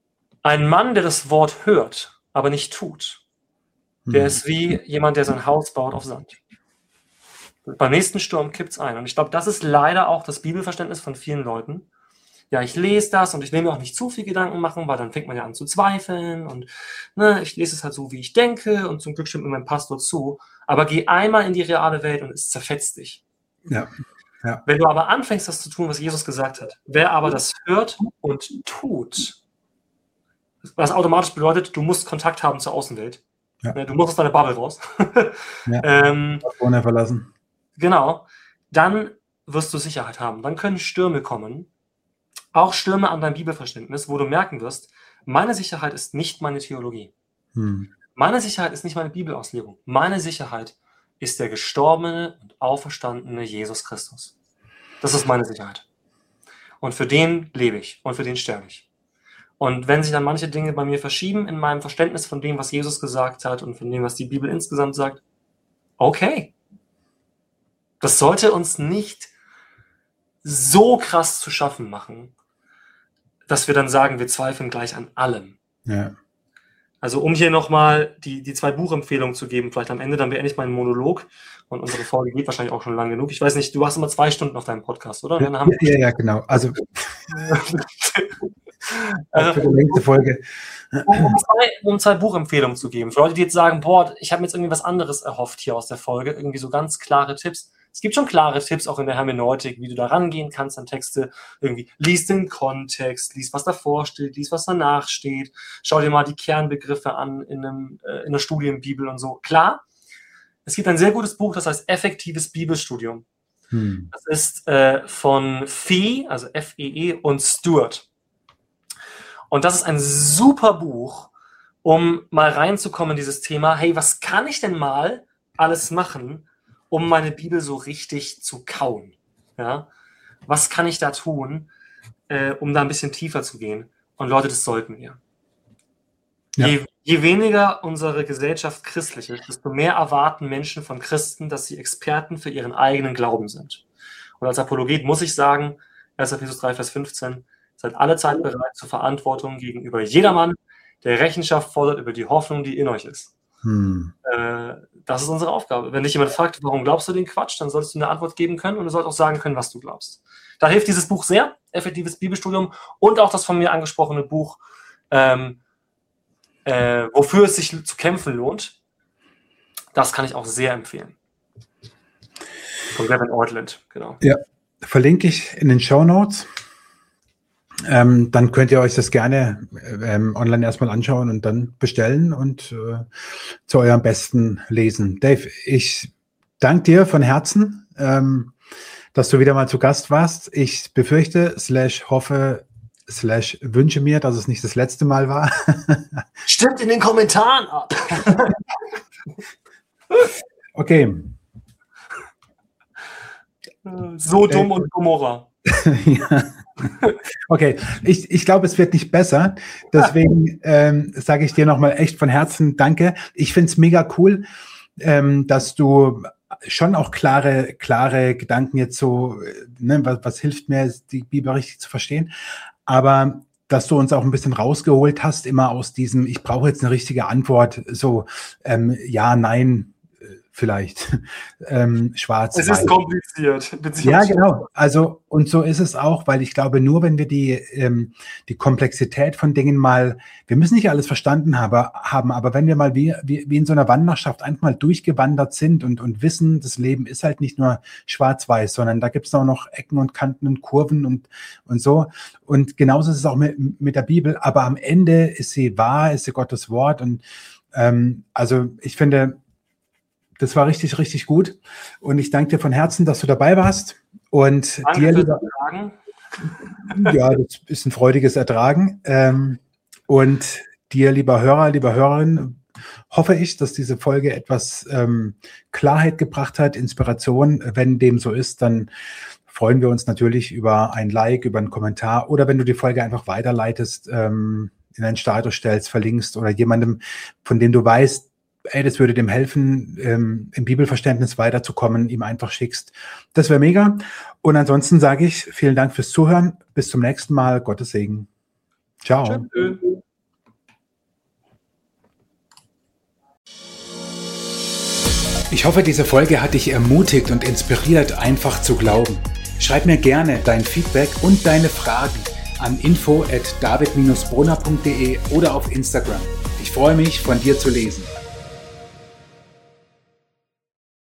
Ein Mann, der das Wort hört, aber nicht tut, der ist wie jemand, der sein Haus baut auf Sand. Beim nächsten Sturm kippt es ein. Und ich glaube, das ist leider auch das Bibelverständnis von vielen Leuten. Ja, ich lese das und ich will mir auch nicht zu viel Gedanken machen, weil dann fängt man ja an zu zweifeln und ne, ich lese es halt so, wie ich denke und zum Glück stimmt mir mein Pastor zu. Aber geh einmal in die reale Welt und es zerfetzt dich. Ja. Ja. Wenn du aber anfängst, das zu tun, was Jesus gesagt hat, wer aber das hört und tut, was automatisch bedeutet, du musst Kontakt haben zur Außenwelt. Ja. Du musst aus deiner Bubble raus. Ja. ähm, ohne verlassen. Genau. Dann wirst du Sicherheit haben. Dann können Stürme kommen. Auch Stürme an deinem Bibelverständnis, wo du merken wirst, meine Sicherheit ist nicht meine Theologie. Hm. Meine Sicherheit ist nicht meine Bibelauslegung. Meine Sicherheit ist der gestorbene und auferstandene Jesus Christus. Das ist meine Sicherheit. Und für den lebe ich und für den sterbe ich. Und wenn sich dann manche Dinge bei mir verschieben in meinem Verständnis von dem, was Jesus gesagt hat und von dem, was die Bibel insgesamt sagt, okay. Das sollte uns nicht so krass zu schaffen machen, dass wir dann sagen, wir zweifeln gleich an allem. Ja. Also um hier nochmal die, die zwei Buchempfehlungen zu geben, vielleicht am Ende, dann beende ich meinen Monolog und unsere Folge geht wahrscheinlich auch schon lang genug. Ich weiß nicht, du hast immer zwei Stunden auf deinem Podcast, oder? Ja, ja, ja, genau. Also für die nächste Folge. Um, um, zwei, um zwei Buchempfehlungen zu geben. Für Leute, die jetzt sagen, boah, ich habe mir jetzt irgendwie was anderes erhofft hier aus der Folge, irgendwie so ganz klare Tipps. Es gibt schon klare Tipps auch in der Hermeneutik, wie du da rangehen kannst an Texte. Irgendwie lies den Kontext, lies, was davor steht, lies, was danach steht. Schau dir mal die Kernbegriffe an in, einem, äh, in einer Studienbibel und so. Klar, es gibt ein sehr gutes Buch, das heißt Effektives Bibelstudium. Hm. Das ist äh, von Fee, also F E E und Stewart. Und das ist ein super Buch, um mal reinzukommen in dieses Thema, hey, was kann ich denn mal alles machen, um meine Bibel so richtig zu kauen? Ja? Was kann ich da tun, äh, um da ein bisschen tiefer zu gehen? Und Leute, das sollten wir. Ja. Je, je weniger unsere Gesellschaft christlich ist, desto mehr erwarten Menschen von Christen, dass sie Experten für ihren eigenen Glauben sind. Und als Apologet muss ich sagen, erster Petrus drei, Vers fünfzehn, seid alle Zeit bereit zur Verantwortung gegenüber jedermann, der Rechenschaft fordert über die Hoffnung, die in euch ist. Hm. Äh, das ist unsere Aufgabe. Wenn dich jemand fragt, warum glaubst du den Quatsch, dann solltest du eine Antwort geben können und du sollst auch sagen können, was du glaubst. Da hilft dieses Buch sehr, Effektives Bibelstudium, und auch das von mir angesprochene Buch, ähm, äh, wofür es sich zu kämpfen lohnt. Das kann ich auch sehr empfehlen. Von Gavin Ortland, genau. Ja, verlinke ich in den Shownotes. Ähm, dann könnt ihr euch das gerne ähm, online erstmal anschauen und dann bestellen und äh, zu eurem Besten lesen. Dave, ich danke dir von Herzen, ähm, dass du wieder mal zu Gast warst. Ich befürchte, slash hoffe, slash wünsche mir, dass es nicht das letzte Mal war. Stimmt in den Kommentaren ab. Okay. So dumm und Gomorra. Ja. Okay, ich, ich glaube, es wird nicht besser. Deswegen ähm, sage ich dir nochmal echt von Herzen Danke. Ich finde es mega cool, ähm, dass du schon auch klare, klare Gedanken jetzt so, ne, was, was hilft mir, die Bibel richtig zu verstehen, aber dass du uns auch ein bisschen rausgeholt hast, immer aus diesem, ich brauche jetzt eine richtige Antwort, so ähm, ja, nein, vielleicht ähm, schwarz. Es ist kompliziert. Ja, genau. Also, und so ist es auch, weil ich glaube, nur wenn wir die, ähm, die Komplexität von Dingen mal, wir müssen nicht alles verstanden haben, haben aber wenn wir mal wie, wie, wie in so einer Wanderschaft einfach mal durchgewandert sind und, und wissen, das Leben ist halt nicht nur schwarz-weiß, sondern da gibt es auch noch Ecken und Kanten und Kurven und, und so. Und genauso ist es auch mit, mit der Bibel, aber am Ende ist sie wahr, ist sie Gottes Wort. Und ähm, also ich finde, das war richtig, richtig gut. Und ich danke dir von Herzen, dass du dabei warst. Und danke dir, lieber, Ertragen. Ja, das ist ein freudiges Ertragen. Ähm, und dir, lieber Hörer, lieber Hörerin, hoffe ich, dass diese Folge etwas ähm, Klarheit gebracht hat, Inspiration. Wenn dem so ist, dann freuen wir uns natürlich über ein Like, über einen Kommentar oder wenn du die Folge einfach weiterleitest, ähm, in einen Status stellst, verlinkst oder jemandem, von dem du weißt, ey, das würde dem helfen, ähm, im Bibelverständnis weiterzukommen, ihm einfach schickst. Das wäre mega. Und ansonsten sage ich vielen Dank fürs Zuhören. Bis zum nächsten Mal. Gottes Segen. Ciao. Tschüss. Ich hoffe, diese Folge hat dich ermutigt und inspiriert, einfach zu glauben. Schreib mir gerne dein Feedback und deine Fragen an info at david dash brunner punkt de oder auf Instagram. Ich freue mich, von dir zu lesen.